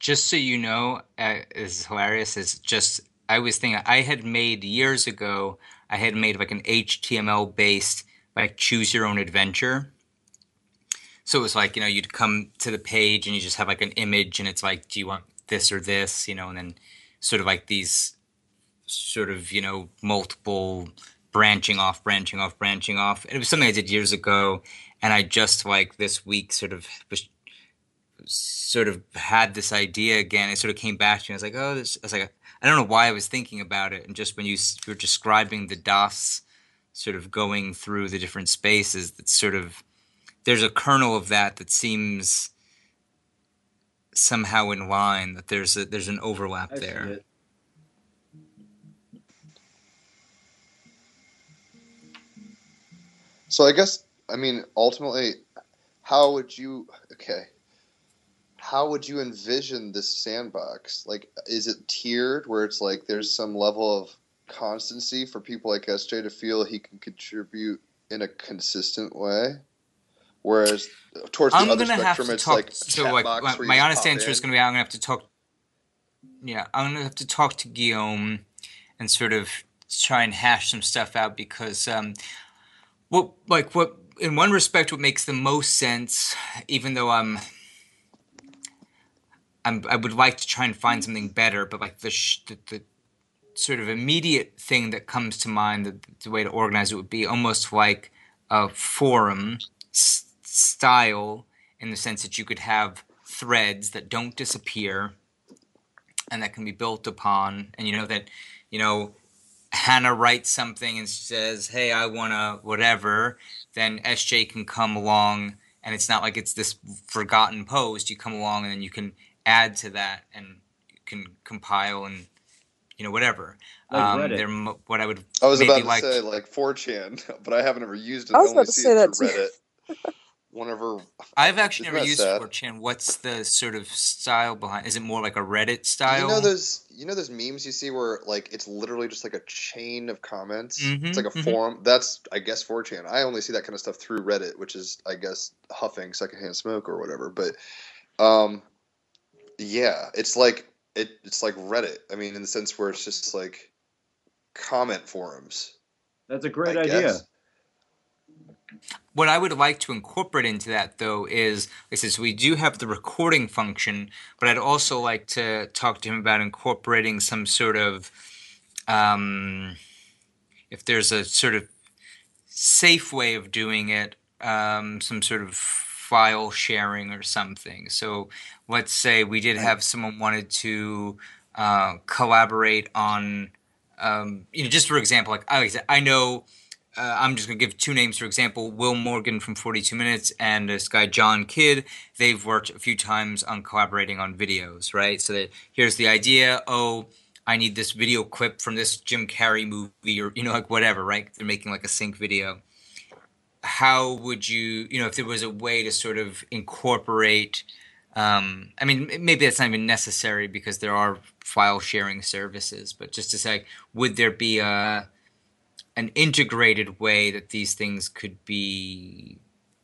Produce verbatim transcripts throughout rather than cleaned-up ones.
just so you know, uh, is hilarious. Is just I was thinking I had made years ago. I had made like an H T M L based like choose your own adventure. So it was like, you know, you'd come to the page and you just have like an image and it's like, do you want this or this, you know, and then sort of like these sort of, you know, multiple branching off, branching off, branching off. And it was something I did years ago. And I just like this week sort of was sort of had this idea again. It sort of came back to me. I was like, oh, this, I was like, I don't know why I was thinking about it. And just when you were describing the DOS sort of going through the different spaces, that sort of, there's a kernel of that that seems somehow in line, that there's a, there's an overlap I see there. it. So I guess I mean ultimately, how would you? Okay, how would you envision this sandbox? Like, is it tiered where it's like there's some level of constancy for people like S J to feel he can contribute in a consistent way? Whereas towards the I'm other gonna have spectrum, to it's talk. like a So, chat like, box my, where you my just honest pop answer is in. gonna be, I'm gonna have to talk. Yeah, I'm gonna have to talk to Guillaume and sort of try and hash some stuff out because, um, what, like, what in one respect, what makes the most sense, even though I'm, I'm, I would like to try and find something better, but like the sh- the, the sort of immediate thing that comes to mind, the, the way to organize it would be almost like a forum s- style, in the sense that you could have threads that don't disappear and that can be built upon. And you know that, you know, Hannah writes something and says, "Hey, I want to whatever." Then S J can come along, and it's not like it's this forgotten post. You come along, and then you can add to that, and you can compile and, you know, whatever. Like Um, they're Reddit. mo- what I would I was maybe about to like. say like four chan, but I haven't ever used it. I I was only about to see say it that through too. Reddit. Whenever, I've actually isn't never that used sad? four chan. What's the sort of style behind? Is it more like a Reddit You know style? those you know those memes you see where like it's literally just like a chain of comments. It's like a Mm-hmm. Mm-hmm. forum. That's I guess four chan. I only see that kind of stuff through Reddit, which is I guess huffing secondhand smoke or whatever. But um, yeah, it's like it, it's like Reddit. I mean, in the sense where it's just like comment forums. That's a I great idea. guess. What I would like to incorporate into that, though, is like I said, so we do have the recording function, but I'd also like to talk to him about incorporating some sort of, um, if there's a sort of safe way of doing it, um, some sort of file sharing or something. So let's say we did Right. have someone wanted to uh, collaborate on, um, you know, just for example, like I, I know. Uh, I'm just going to give two names, for example, Will Morgan from forty-two Minutes and this guy, John Kidd. They've worked a few times on collaborating on videos, right? So that here's the idea. Oh, I need this video clip from this Jim Carrey movie or, you know, like whatever, right? They're making like a sync video. How would you, you know, if there was a way to sort of incorporate, um, I mean, maybe that's not even necessary because there are file sharing services, but just to say, would there be a, an integrated way that these things could be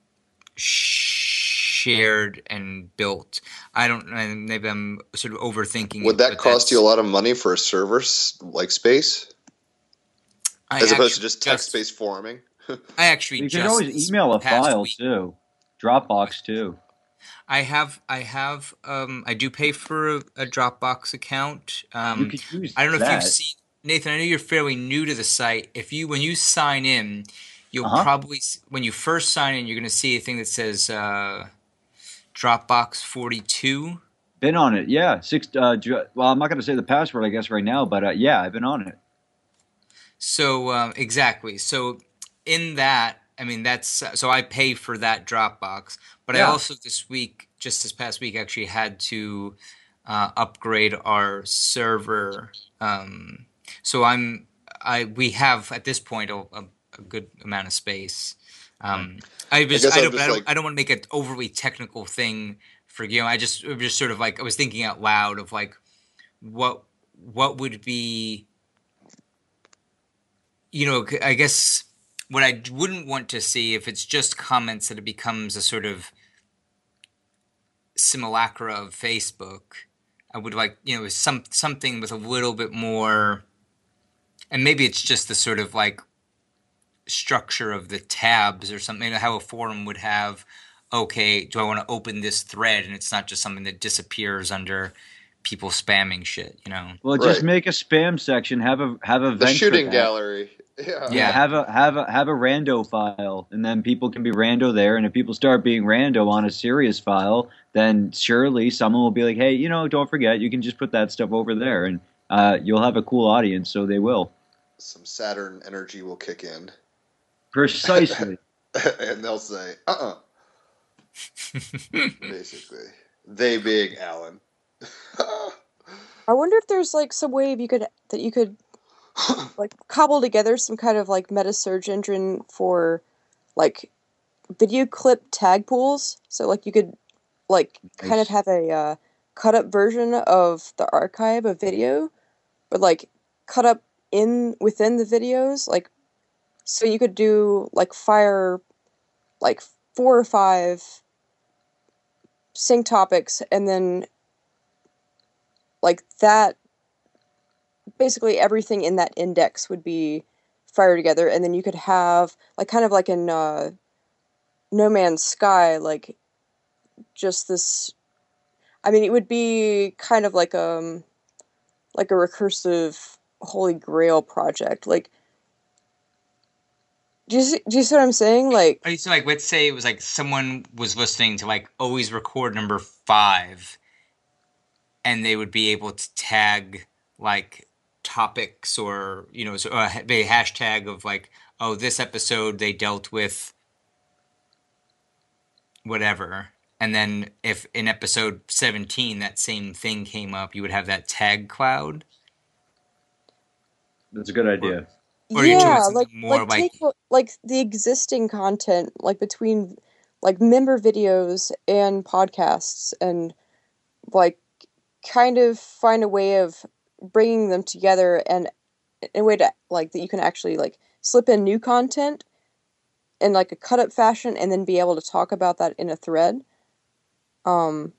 shared and built? I don't know. Maybe I'm sort of overthinking Would it, that but cost you a that's, lot of money for a server s- like space, I as opposed to actually just just, text-based foruming? I actually You could just always this email a past file week, too. Dropbox too. I have, I have, um, I do pay for a, a Dropbox account. You Um, could use I don't know if you've that. seen, Nathan, I know you're fairly new to the site. If you, when you sign in, you'll Uh huh. probably, when you first sign in, you're going to see a thing that says, uh, Dropbox forty-two. Been on it. Yeah. Six. Uh, dr- well, I'm not going to say the password, I guess, right now, but uh, yeah, I've been on it. So um, exactly. So in that, I mean, that's so I pay for that Dropbox, but I Yeah. also this week, just this past week, actually had to uh, upgrade our server. Um, so I'm I we have at this point a, a, a good amount of space. Right. Um, I I just guess I I'm don't but I just don't like I don't want to make an overly technical thing for you. I just it was just sort of like I was thinking out loud of like what what would be, you know, I guess what I wouldn't want to see if it's just comments that it becomes a sort of simulacra of Facebook. I would like, you know, some something with a little bit more, and maybe it's just the sort of like structure of the tabs or something, how a forum would have, okay, do I want to open this thread? And it's not just something that disappears under people spamming shit, you know? Well, just Right. make a spam section. Have a have a The vent for shooting that. gallery. Yeah. Yeah, Yeah. have a have a have a rando file, and then people can be rando there. And if people start being rando on a serious file, then surely someone will be like, "Hey, you know, don't forget, you can just put that stuff over there," and uh, you'll have a cool audience. So they will. Some Saturn energy will kick in. Precisely. And they'll say, uh uh basically. They being Alan. I wonder if there's like some way you could that you could like cobble together some kind of like meta search engine for like video clip tag pools. So like you could like kind Nice. of have a uh, cut up version of the archive of video, but like cut up in within the videos. Like so you could do like fire like four or five sync topics and then like that basically everything in that index would be fired together, and then you could have like kind of like in uh, No Man's Sky, like just this. I mean, it would be kind of like um like a recursive Holy Grail project. Like, do you see, do you see what I'm saying? Like, Oh, so like, let's say it was like someone was listening to like always record number five, and they would be able to tag like topics or you know, so uh, a hashtag of like, oh, this episode they dealt with whatever, and then if in episode seventeen that same thing came up, you would have that tag cloud. That's a good idea. Or you're doing yeah, something like more like like- take what- like the existing content, like between like member videos and podcasts, and like kind of find a way of bringing them together and in a way to like that you can actually like slip in new content in like a cut up fashion and then be able to talk about that in a thread. Um,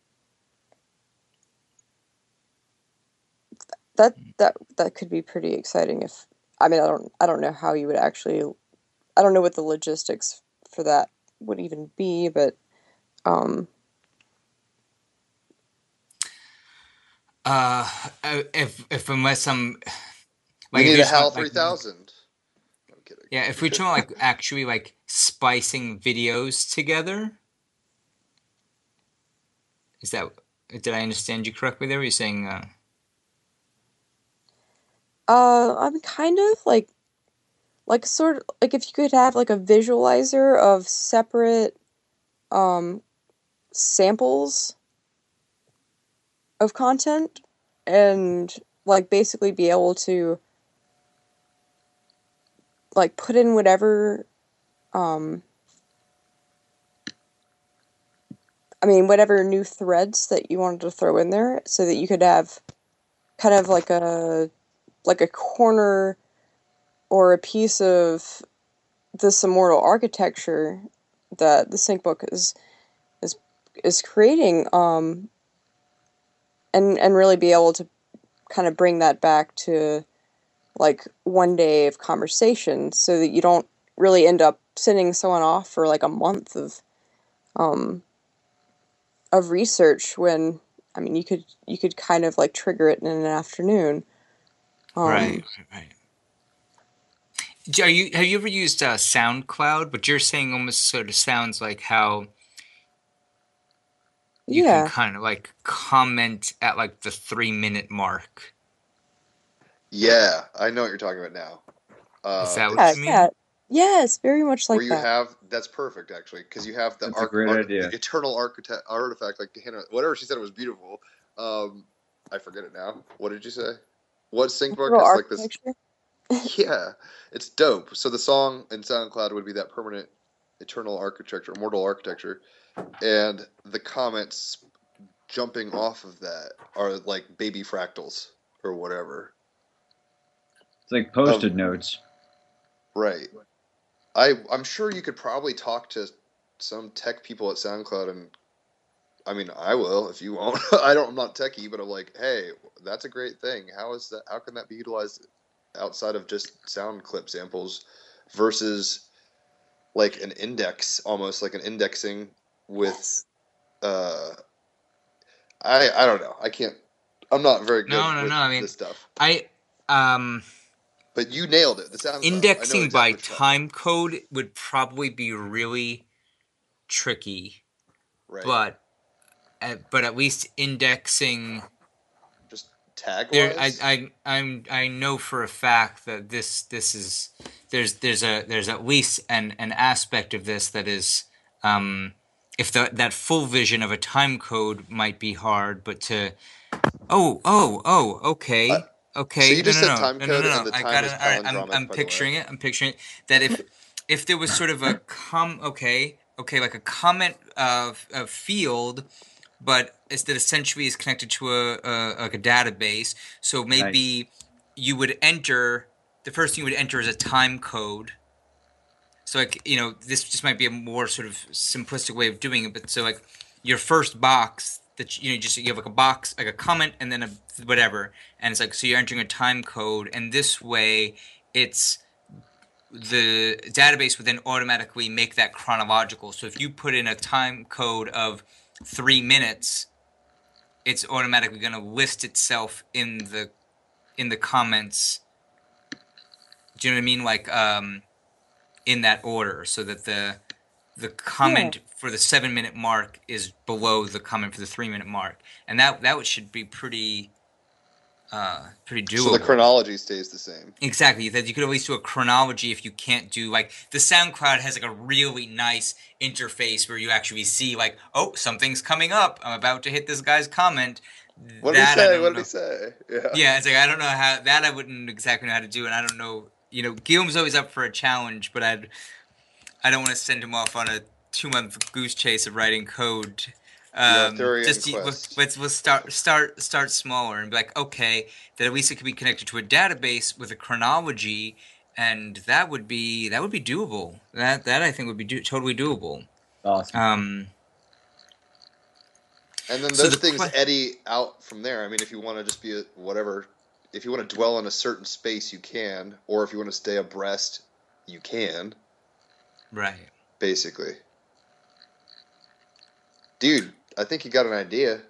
that that that could be pretty exciting if I mean I don't I don't know how you would actually I don't know what the logistics for that would even be, but um uh if if unless I'm We like if need you a just HAL want, like, three thousand. I'm kidding. yeah, if we're talking like actually like splicing videos together, is that did I understand you correctly there? You're saying uh uh I'm kind of like like sort of like if you could have like a visualizer of separate um samples of content and like basically be able to like put in whatever um I mean whatever new threads that you wanted to throw in there so that you could have kind of like a like a corner or a piece of this immortal architecture that the sync book is is is creating um and and really be able to kind of bring that back to like one day of conversation so that you don't really end up sending someone off for like a month of um of research when I mean you could you could kind of like trigger it in an afternoon. Um, right, right. Do- Are you have you ever used uh, SoundCloud? What you're saying almost sort of sounds like how you yeah. can kind of like comment at like the three minute mark. Yeah, I know what you're talking about now. Uh, Is that what Yeah, you mean? yeah. Yes, very much like where you that. have that's perfect actually because you have the, That's a arc, great arc- idea. the eternal architect artifact like Hannah, whatever she said was beautiful. Um, I forget it now. What did you say? What sync book Little is like this? architecture. Yeah, it's dope. So the song in SoundCloud would be that permanent, eternal architecture, immortal architecture, and the comments jumping off of that are like baby fractals or whatever. It's like post-it Um, notes. Right. I I'm sure you could probably talk to some tech people at SoundCloud and I mean, I will if you won't. I don't. I'm not techie, but I'm like, hey, that's a great thing. How is that? How can that be utilized outside of just sound clip samples versus like an index, almost like an indexing with. Yes. Uh, I I don't know. I can't. I'm not very good No, no, with no. I mean, this stuff. I um But you nailed it. The sound file. I know indexing exactly by what you're talking about. time code would probably be really tricky, Right. but uh, but at least indexing Just tag there I, wise. I I'm I know for a fact that this this is there's there's a there's at least an an aspect of this that is um if the that full vision of a time code might be hard, but to oh oh oh okay Uh, okay so you no just no said no time no no code, no and no the I time got is it. All right, I'm palindromic, I'm by the way. picturing it. I'm picturing it that if if there was sort of a com okay okay like a comment of a field, but it's that essentially is connected to a, a like a database. So maybe Nice. you would enter the first thing you would enter is a time code. So like you know this just might be a more sort of simplistic way of doing it, but so like your first box that you know just you have like a box like a comment and then a whatever, and it's like so you're entering a time code, and this way it's the database would then automatically make that chronological. So if you put in a time code of three minutes, it's automatically going to list itself in the in the comments. Do you know what I mean? Like um, in that order, so that the the comment Yeah. for the seven minute mark is below the comment for the three minute mark, and that that should be pretty uh, pretty doable. So the chronology stays the same. Exactly. That you could at least do a chronology if you can't do like the SoundCloud has like a really nice interface where you actually see like, oh, something's coming up. I'm about to hit this guy's comment. What did he That I say? don't What did know. he say? Yeah. Yeah, it's like I don't know how that I wouldn't exactly know how to do, and I don't know. You know, Guillaume's always up for a challenge, but I'd I don't want to send him off on a two month goose chase of writing code. The Um, Arthurian just to- quest. let's let's start start start smaller and be like, okay, that at least it could be connected to a database with a chronology, and that would be that would be doable. That that I think would be do, totally doable. Awesome. Um, And then So those the things que- eddy out from there. I mean, if you want to just be a, whatever, if you want to dwell in a certain space, you can, or if you want to stay abreast, you can. right. Basically, dude, I think you got an idea.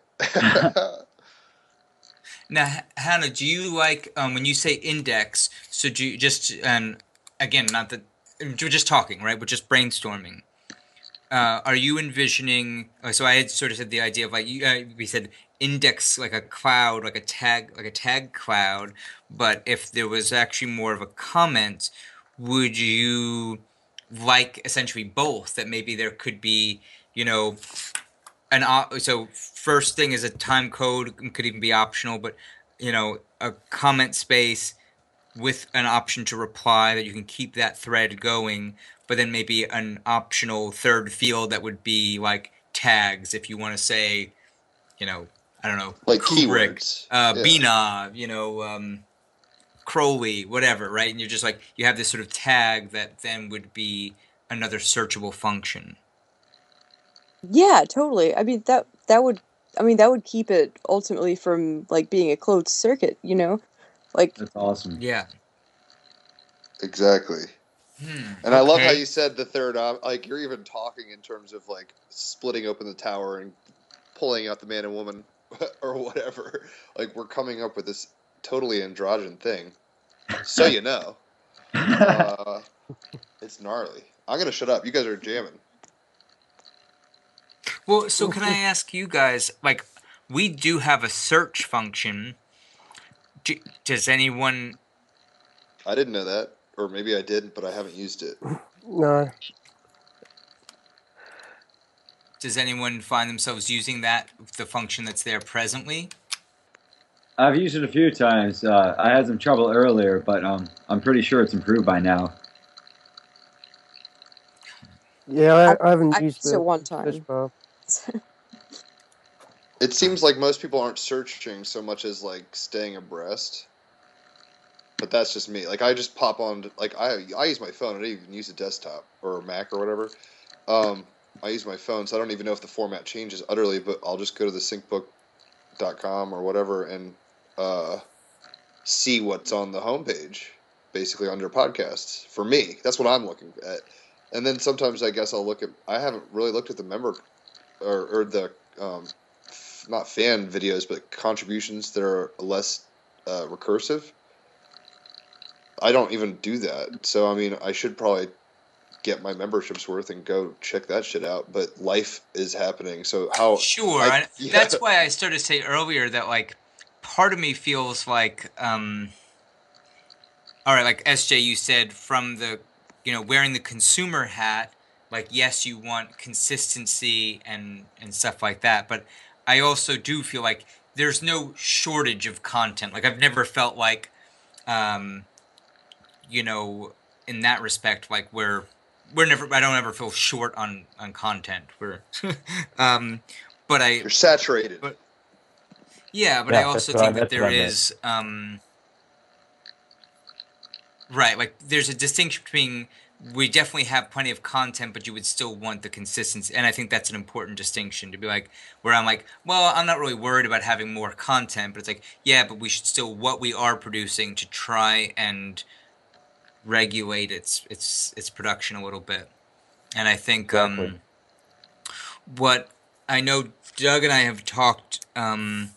Now, H- Hannah, do you like um, when you say index? So do you just and again, not that we're just talking, right? We're just brainstorming. Uh, are you envisioning? uh, So I had sort of said the idea of like you, uh, we said index like a cloud, like a tag, like a tag cloud. But if there was actually more of a comment, would you like essentially both? That maybe there could be, you know, an op- so first thing is a time code could even be optional, but you know, a comment space with an option to reply that you can keep that thread going, but then maybe an optional third field that would be like tags if you want to say, you know, I don't know, Like Kubrick, keywords. uh, Yeah. Bina, you know, um, Crowley, whatever, right? And you're just like you have this sort of tag that then would be another searchable function. Yeah, totally. I mean that that would I mean that would keep it ultimately from like being a closed circuit, you know? Like That's awesome. Yeah. Exactly. Hmm. And I love how okay. you said the third op. Like you're even talking in terms of like splitting open the tower and pulling out the man and woman or whatever. Like we're coming up with this totally androgyn thing. So you know, uh, it's gnarly. I'm gonna shut up. You guys are jamming. Well, so can I ask you guys, like, we do have a search function. Do, does anyone, I didn't know that, or maybe I did, but I haven't used it. No. does anyone find themselves using that, the function that's there presently? I've used it a few times. Uh, I had some trouble earlier, but um, I'm pretty sure it's improved by now. Yeah, I, I haven't I used used it the one search time. bar. It seems like most people aren't searching so much as like staying abreast. But that's just me. Like I just pop on, like I I use my phone. I don't even use a desktop or a Mac or whatever. Um, I use my phone, so I don't even know if the format changes utterly. But I'll just go to the syncbook dot com or whatever and uh, see what's on the homepage, basically under podcasts. For me, that's what I'm looking at. And then sometimes I guess I'll look at. I haven't really looked at the member or, or the um, f- not fan videos, but contributions that are less uh, recursive. I don't even do that. So I mean, I should probably get my membership's worth and go check that shit out. But life is happening, so how? Sure, I, I, yeah. that's why I started to say earlier that like part of me feels like, um, all right, like S J, you said from the, you know, wearing the consumer hat, like yes, you want consistency and and stuff like that, but I also do feel like there's no shortage of content. Like I've never felt like, um, you know, in that respect, like we're we're never. I don't ever feel short on on content. We're, um, but I. You're saturated. But yeah, but I Yeah, also that's what I, think that that's what there I meant. is, um, right, like there's a distinction between we definitely have plenty of content, but you would still want the consistency. And I think that's an important distinction to be like, where I'm like, well, I'm not really worried about having more content, but it's like, yeah, but we should still, what we are producing to try and regulate its its its production a little bit. And I think Exactly. um, what I know Doug and I have talked um,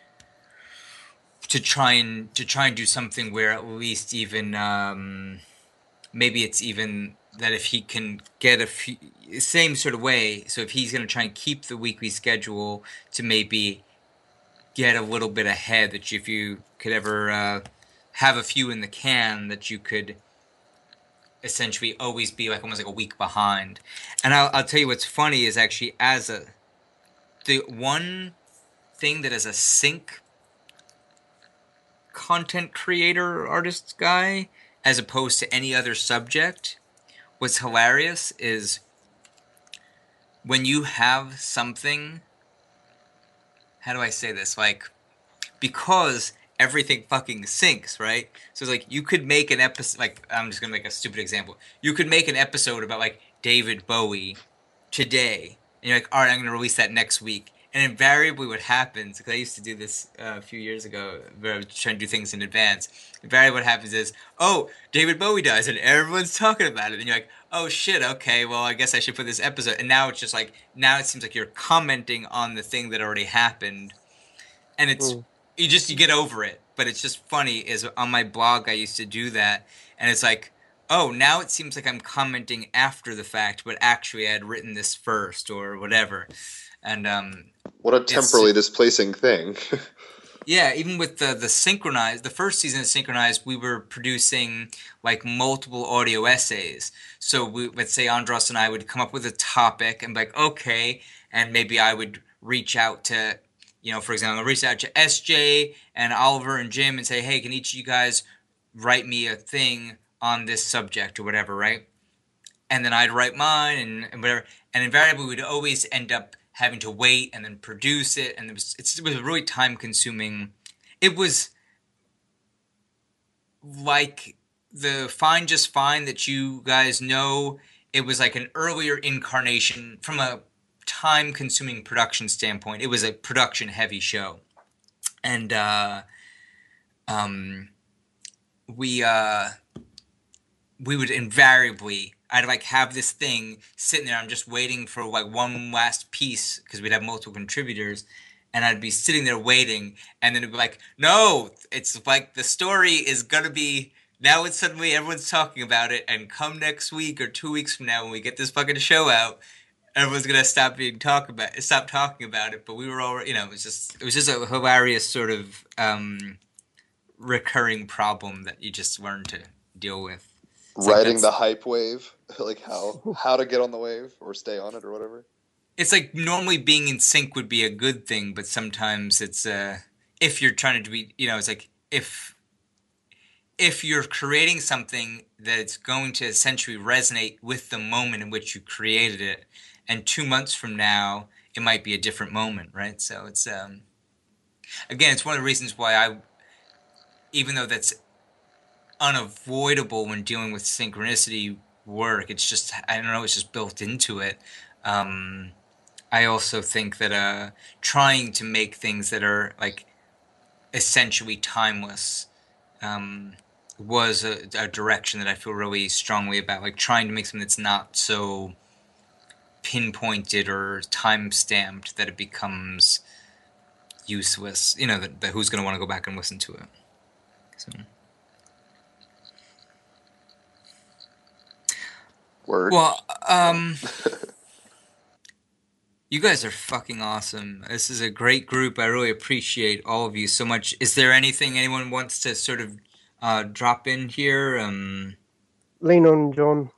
to try and to try and do something where at least even um, maybe it's even that if he can get a few, same sort of way. So if he's going to try and keep the weekly schedule to maybe get a little bit ahead, that if you could ever uh, have a few in the can, that you could essentially always be like almost like a week behind. And I'll, I'll tell you what's funny is actually as a the one thing that as a sync content creator artist guy as opposed to any other subject what's hilarious is when you have something, how do I say this, like because everything fucking syncs, right? So it's like you could make an episode, like I'm just gonna make a stupid example, you could make an episode about like David Bowie today and you're like, all right, I'm gonna release that next week. And invariably what happens, because I used to do this uh, a few years ago, where I was trying to do things in advance. Invariably what happens is, oh, David Bowie dies, and everyone's talking about it. And you're like, oh shit, okay, well, I guess I should put this episode. And now it's just like, now it seems like you're commenting on the thing that already happened. And it's, Mm. you just, you get over it. But it's just funny, is on my blog I used to do that. And it's like, oh, now it seems like I'm commenting after the fact, but actually I had written this first or whatever. And, um, What a it's temporally displacing thing. yeah, even with the the synchronized, the first season of synchronized, we were producing like multiple audio essays. So we, let's say Andros and I would come up with a topic and be like, okay, and maybe I would reach out to, you know, for example, reach out to S J and Oliver and Jim and say, hey, can each of you guys write me a thing on this subject or whatever, right? And then I'd write mine and, and whatever, and invariably we'd always end up having to wait and then produce it, and it was it's, it was really time consuming. It was like the Fine Just Fine that you guys know. It was like an earlier incarnation from a time consuming production standpoint. It was a production heavy show, and uh, um, we uh, we would invariably. I'd like have this thing sitting there. I'm just waiting for like one last piece because we'd have multiple contributors, and I'd be sitting there waiting, and then it'd be like, no, it's like the story is gonna be now. It's suddenly everyone's talking about it, and come next week or two weeks from now when we get this fucking show out, everyone's gonna stop being talk about stop talking about it. But we were all, you know, it was just it was just a hilarious sort of um, recurring problem that you just learn to deal with. It's like Riding that's- the hype wave, like how how to get on the wave or stay on it or whatever. It's like normally being in sync would be a good thing, but sometimes it's uh, if you're trying to be, you know, it's like if if you're creating something that's going to essentially resonate with the moment in which you created it, and two months from now it might be a different moment, right? So it's um, again, it's one of the reasons why I, even though that's unavoidable when dealing with synchronicity work, it's just I don't know, it's just built into it. Um, I also think that uh, trying to make things that are like essentially timeless um, was a, a direction that I feel really strongly about. Like trying to make something that's not so pinpointed or time stamped that it becomes useless. You know, that, that who's going to want to go back and listen to it. So. Word. Well, um, you guys are fucking awesome. This is a great group. I really appreciate all of you so much. Is there anything anyone wants to sort of uh, drop in here? Um, Lean on John.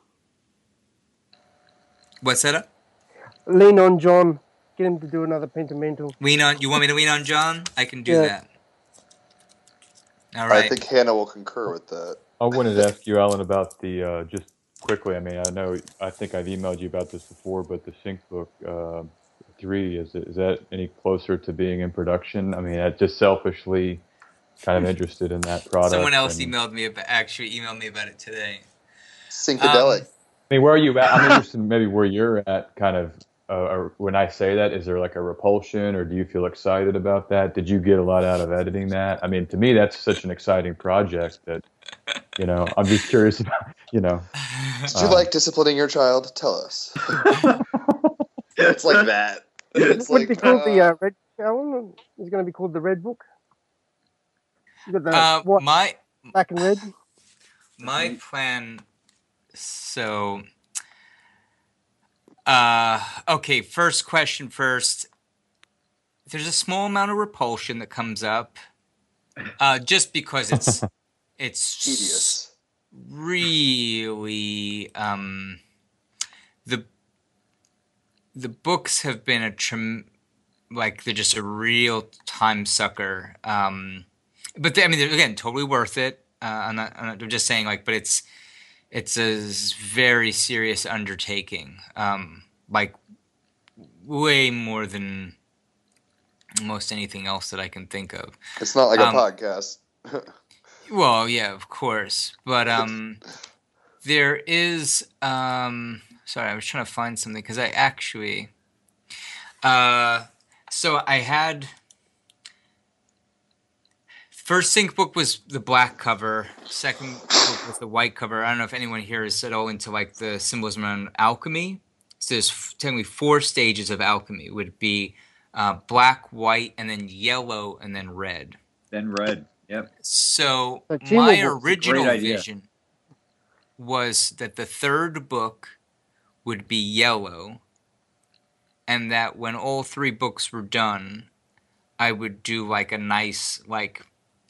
what's that? Lean on John. Get him to do another Pentamental. Lean on. You want me to lean on John? I can do Yeah. that. All right. I think Hannah will concur with that. I wanted to ask you, Alan, about the uh, just quickly. I mean, I know I think I've emailed you about this before, but the Sync Book uh, three is is that any closer to being in production? I mean, I just selfishly kind of interested in that product. Someone else and, emailed me about actually emailed me about it today. Syncadelic. Um, I mean, where are you at? I'm interested in maybe where you're at. Kind of uh, or when I say that, is there like a repulsion, or do you feel excited about that? Did you get a lot out of editing that? I mean, to me, that's such an exciting project that. You know, I'm just curious about, you know. Did you um, like disciplining your child? Tell us. It's like that. It's What like, they call the uh, uh, Red Alan? It's going to be called the Red Book. You got the uh, white, my black and red. my plan. So, uh, okay. First question first. There's a small amount of repulsion that comes up, uh, just because it's it's tedious. really um, the the books have been a trim like they're just a real time sucker. Um, but they, I mean, they're, again, totally worth it. Uh, I'm not, I'm not. I'm just saying, like, but it's it's a very serious undertaking. Um, like way more than most anything else that I can think of. It's not like a Um, podcast. Well, yeah, of course, but um, there is um. Sorry, I was trying to find something because I actually, uh, so I had first Sync book was the black cover. Second book was the white cover. I don't know if anyone here is at all into like the symbolism around alchemy. So there's f- technically four stages of alchemy. It would be uh, black, white, and then yellow, and then red. Then red. Yep. So So my a Chimo great original idea. vision was that the third book would be yellow, and that when all three books were done, I would do like a nice, like,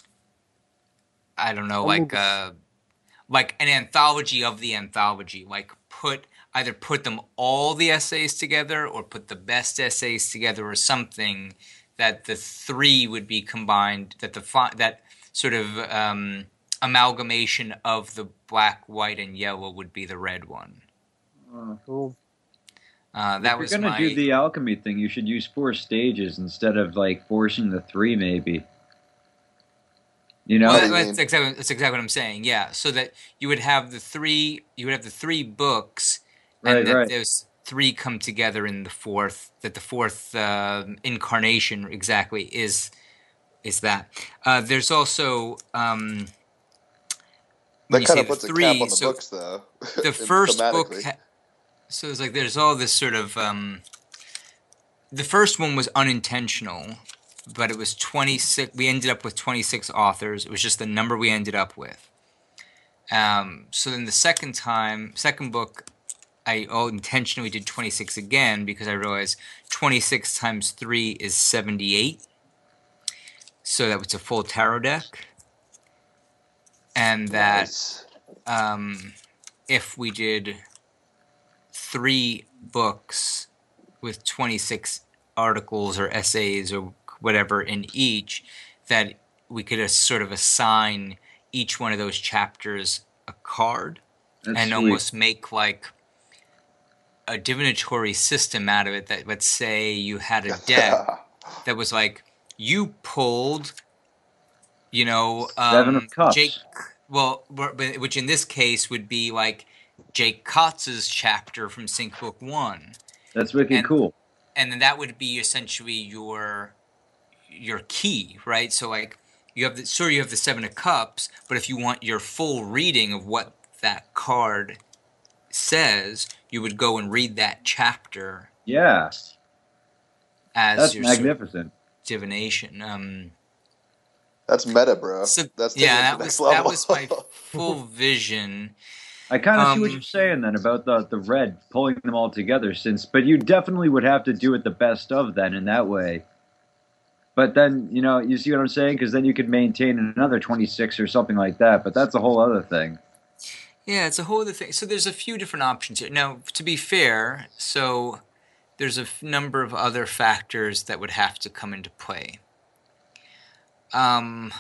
I don't know, like Omnibus. a like an anthology of the anthology. Like put either put them all the essays together or put the best essays together or something that the three would be combined. That the fi- that sort of um, amalgamation of the black, white, and yellow would be the red one. Uh, Cool. Uh, that if was you're gonna my. do the alchemy thing, you should use four stages instead of like forcing the three, maybe. You know, What do Well, you that's mean? exactly that's exactly what I'm saying. Yeah, so that you would have the three, you would have the three books, and Right, that right. those three come together in the fourth. That the fourth uh, incarnation exactly is is that. Uh, there's also um, when That you kind say of the puts a cap three. on the So books, though. the first book. thematically. Ha- so it's like there's all this sort of. Um, the first one was unintentional, but it was twenty-six. We ended up with twenty-six authors. It was just the number we ended up with. Um, so then the second time, second book, I oh, intentionally did twenty-six again because I realized twenty-six times three is seventy-eight. So that was a full tarot deck. And that Nice. um, if we did three books with twenty-six articles or essays or whatever in each, that we could uh, sort of assign each one of those chapters a card That's and sweet. almost make like a divinatory system out of it. That let's say you had a deck that was like you pulled, you know, Seven um, of Cups. Jake. Well, wh- which in this case would be like Jake Cotz's chapter from Sync Book One, That's wicked And cool. and then that would be essentially your your key, right? So like you have the sure you have the Seven of Cups, but if you want your full reading of what that card says, you would go and read that chapter Yeah, as that's your sort of magnificent. divination. Um, That's meta, bro. so That's taking yeah, it to that the was next that level. was my full vision. I kind of see what Um, you're saying then about the the red pulling them all together. Since, but you definitely would have to do it the best of then in that way. But then you know you see what I'm saying because then you could maintain another twenty-six or something like that. But that's a whole other thing. yeah, it's a whole other thing. So there's a few different options here. Now, to be fair, so there's a f- number of other factors that would have to come into play. Um,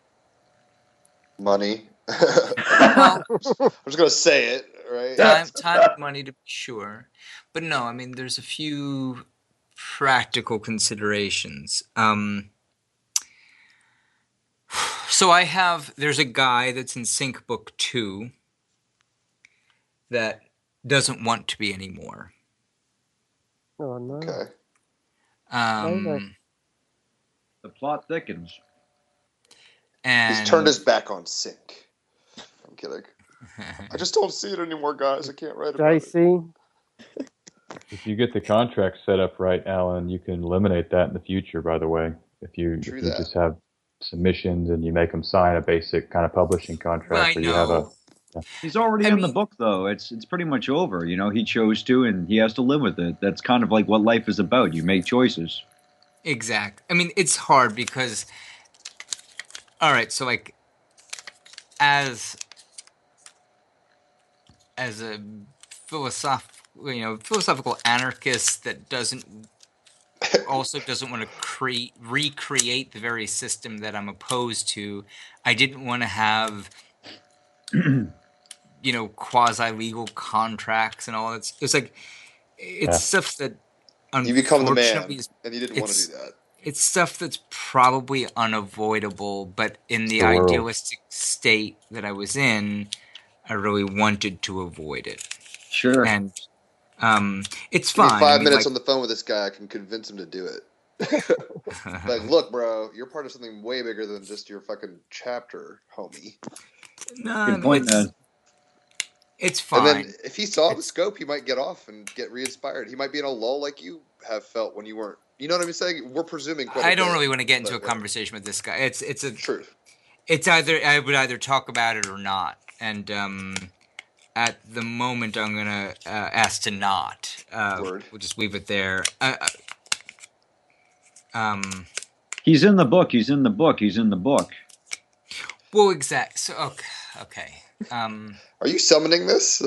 Money. well, I'm just gonna say it, right? time, time, and money to be sure, but no, I mean, there's a few practical considerations. Um, so I have, there's a guy that's in Sync Book two that doesn't want to be anymore. Oh no. Okay. Um, The plot thickens. and He's turned his back on Sync. I'm kidding. I just don't see it anymore, guys. I can't write about J it. C. If you get the contract set up right, Alan, you can eliminate that in the future. By the way, if you True if you that. just have submissions and you make them sign a basic kind of publishing contract, well, I where you have a know. He's already I in the mean- book though. It's it's pretty much over. You know, he chose to, and he has to live with it. That's kind of like what life is about. You make choices. Exact. I mean, it's hard because, all right, so like, as as a philosophical, you know, philosophical anarchist that doesn't also doesn't want to create recreate the very system that I'm opposed to, I didn't want to have, you know, quasi legal contracts and all that. It's like it's Yeah. stuff that You become the man, unfortunately is and you didn't want to it's- do that. it's stuff that's probably unavoidable, but in the, the world. idealistic state that I was in, I really wanted to avoid it. Sure. And um, it's Give me fine. five I mean, minutes like, on the phone with this guy. I can convince him to do it. Like, look, bro, you're part of something way bigger than just your fucking chapter, homie. no, I Good mean, point, it's, man. it's fine. And then if he saw the It's- scope, he might get off and get re-inspired. He might be in a lull like you have felt when you weren't. You know what I'm saying? We're presuming. Quite a I don't bit, really want to get into but a whatever. conversation with this guy. It's it's a Truth. it's either I would either talk about it or not, and um, at the moment I'm gonna uh, ask to not. Uh, Word. We'll just leave it there. Uh, uh, um. He's in the book. He's in the book. He's in the book. Well, exact. So okay, okay. Um, Are you summoning this?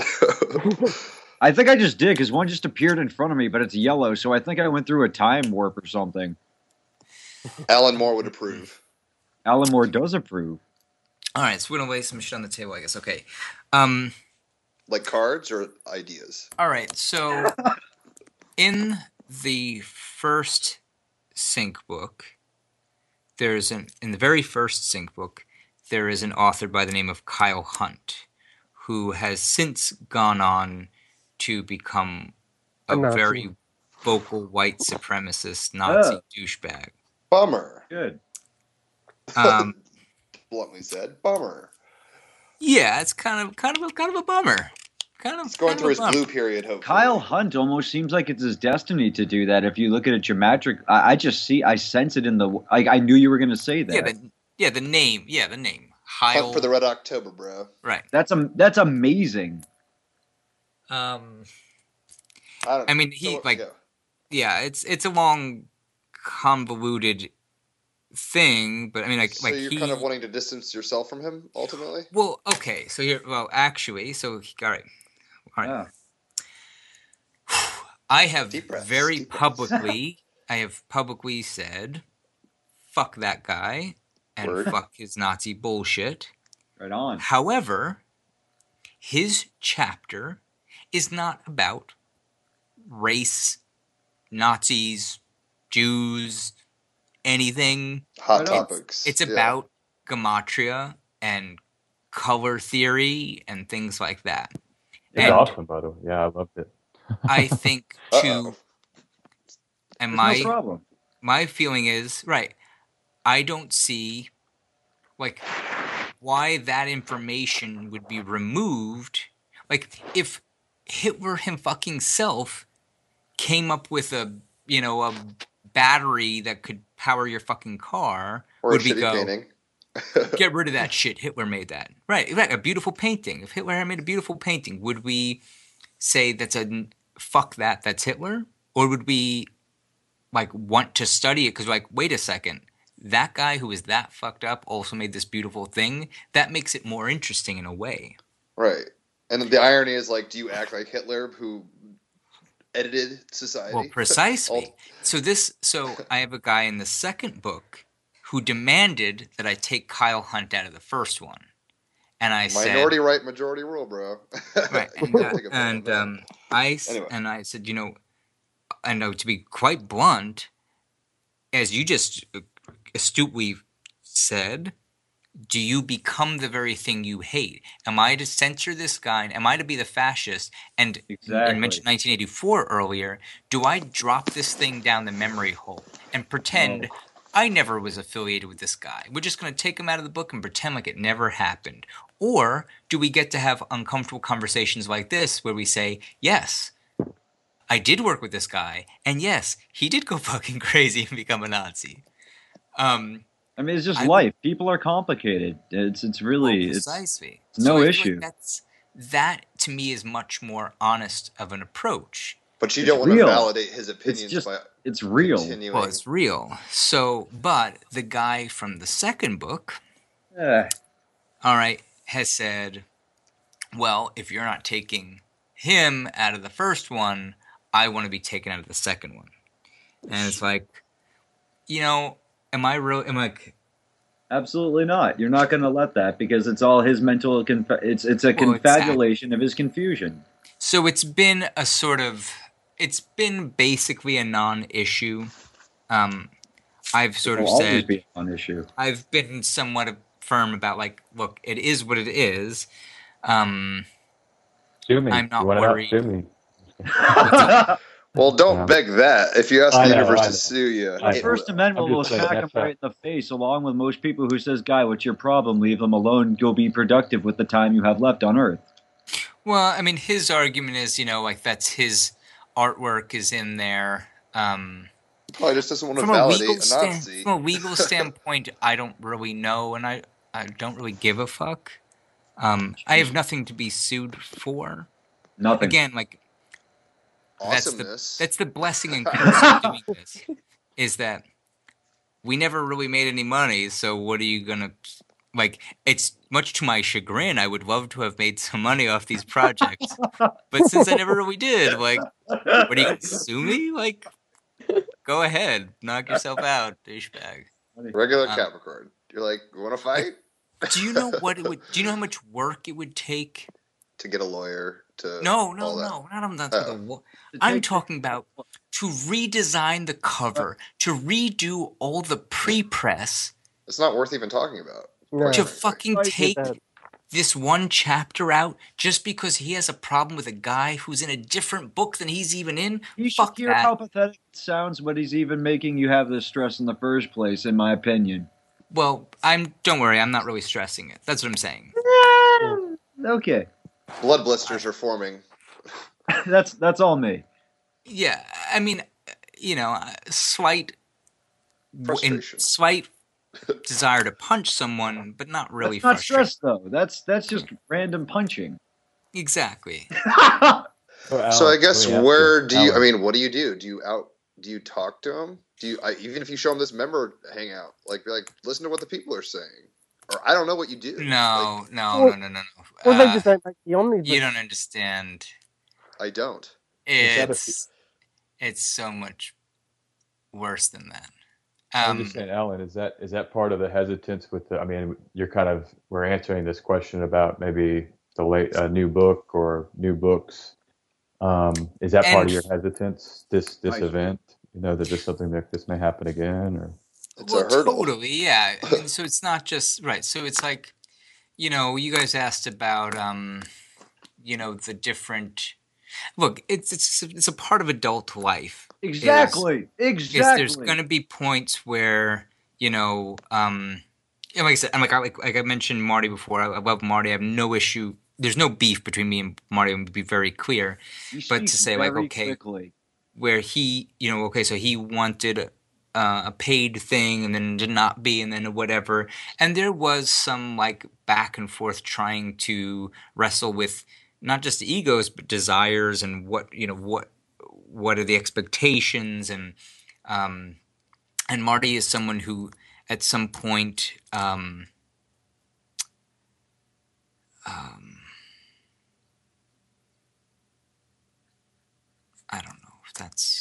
I think I just did because one just appeared in front of me, but it's yellow. So I think I went through a time warp or something. Alan Moore would approve. Alan Moore does approve. all right, so we're gonna lay some shit on the table, I guess. Okay. Um, Like cards or ideas? all right. So in the first sync book, there's an in the very first sync book, there is an author by the name of Kyle Hunt, who has since gone on to become a A Nazi. very vocal white supremacist Nazi Oh. douchebag. Bummer. Good. Um, Bluntly said, bummer. yeah, it's kind of kind of a, kind of a bummer. Kind of He's going kind through of his a bummer. blue period. Hopefully. Kyle Hunt almost seems like it's his destiny to do that. If you look at it geometric, I, I just see, I sense it in the. I, I knew you were going to say that. Yeah, the yeah the name. Yeah, the name. Hunt Kyle. for the Red October, bro. Right. That's a, that's amazing. Um. I don't. I mean, so he what- like. yeah. Yeah, it's it's a long, convoluted thing, but I mean, like So like you're he. kind of wanting to distance yourself from him, ultimately. Well, okay, so here, well, actually, so all right, all right. Yeah. I have Deep breaths, very deep breaths. publicly, I have publicly said, fuck that guy and Word. fuck his Nazi bullshit. Right on. However, his chapter is not about race, Nazis, Jews, anything. Hot Right on. topics. It's Yeah. about gematria and color theory and things like that. It's And- awesome, by the way. Yeah, I loved it. I think Uh to oh. and There's no my problem. my feeling is right. I don't see like why that information would be removed. Like if Hitler him fucking self came up with a you know a battery that could power your fucking car, Or a would we shitty go painting. get rid of that shit? Hitler made that, right? Right, a beautiful painting. If Hitler had made a beautiful painting, would we say that's a fuck that? That's Hitler, or would we like want to study it because like wait a second, that guy who is that fucked up also made this beautiful thing? That makes it more interesting in a way. Right. And the irony is, like, do you act like Hitler, who edited society? Well, precisely. All- So this, so I have a guy in the second book who demanded that I take Kyle Hunt out of the first one, and I said, Minority right, majority rule, bro. right, and I'll uh, take a vote on and that. um, I s- Anyway. and I said, you know, and uh, to be quite blunt, as you just uh, astutely said, do you become the very thing you hate? Am I to censor this guy? Am I to be the fascist? And Exactly. you mentioned nineteen eighty-four earlier. Do I drop this thing down the memory hole and pretend No. I never was affiliated with this guy? We're just going to take him out of the book and pretend like it never happened. Or do we get to have uncomfortable conversations like this where we say, yes, I did work with this guy, and yes, he did go fucking crazy and become a Nazi. Um, I mean, it's just I- life. People are complicated. It's it's well, really it's precisely. it's no I feel issue. Like that's that to me is much more honest of an approach. But you It's don't want to real. validate his opinions just- by it's real. continuing. Well, it's real. So, but the guy from the second book, Eh, all right, has said, well, if you're not taking him out of the first one, I want to be taken out of the second one. And it's like, you know, am I real? Am I? absolutely not. You're not going to let that because it's all his mental. Conf- it's it's a Well, confabulation of his confusion. So it's been a sort of, it's been basically a non-issue. Um, I've sort It of will always said, be an issue. I've been somewhat firm about like, look, it is what it is. Um, Sue me. I'm not You want it out? worried. Sue me. Well, don't Yeah. beg that. If you ask I the know, universe I to know. sue you, I The it know. First will. Amendment I'm will just saying, smack him that's right in the face, along with most people who says, "Guy, what's your problem? Leave him alone. Go be productive with the time you have left on Earth." well, I mean, his argument is, you know, like that's his artwork is in there. Um, Probably just doesn't want to from a legal validate a stand, Nazi. from a legal standpoint, I don't really know, and I, I don't really give a fuck. Um, I have nothing to be sued for. Nothing. Again, like that's the Awesomeness. that's the blessing and curse of doing this is that we never really made any money. So what are you gonna like? It's much to my chagrin. I would love to have made some money off these projects, but since I never really did, like, what are you gonna sue me? Like, go ahead, knock yourself out, douchebag. Regular Um, Capricorn. You're like, you want to fight? Do you know what it would? Do you know how much work it would take? To get a lawyer to No, no, all that. no, not I'm not Oh. talking about wo- I'm talking about to redesign the cover, to redo all the pre-press, It's not worth even talking about. No. to Right. fucking Sorry to take get that. this one chapter out just because he has a problem with a guy who's in a different book than he's even in. You should Fuck hear that. how pathetic it sounds when he's even making you have this stress in the first place, in my opinion. Well, I'm. Don't worry, I'm not really stressing it. That's what I'm saying. Okay. Blood blisters are forming. that's that's all me. Yeah, I mean, you know, uh, slight, in Frustration. slight desire to punch someone, but not really That's not frustrated. stress though. That's that's just random punching. Exactly. Oh, So I Alan, guess let me ask where do you? I Alan, mean, what do you do? Do you out? Do you talk to him? Do you I, even if you show him this member hangout, like be like, listen to what the people are saying, or I don't know what you do. No, no, Well- no, no, no, no. Well, they Uh, just don't make the omnibus. you don't understand. Like, I don't. Is that a- It's it's so much worse than that. I'm Um, just saying, Alan, is that is that part of the hesitance with the? I mean, you're kind of we're answering this question about maybe the late a new book or new books. Um, is that part And- of your hesitance? This this I- event, you know, that this something that this may happen again, or It's well, a hurdle. totally, yeah. I mean, so it's not just right. So it's like, you know, you guys asked about, um, you know, the different Look, it's it's it's a part of adult life. Is Exactly. is there's Exactly. going to be points where you know, um, you know, like I said, I'm like I like like I mentioned Marty before. I, I love Marty. I have no issue. There's no beef between me and Marty. I'm to be very clear, He but to speaks say like, very okay, quickly. where he, you know, okay, so he wanted uh, a paid thing and then did not be, and then whatever, and there was some like back and forth trying to wrestle with not just egos but desires and what you know what what are the expectations and um, and Marty is someone who at some point um, um, I don't know if that's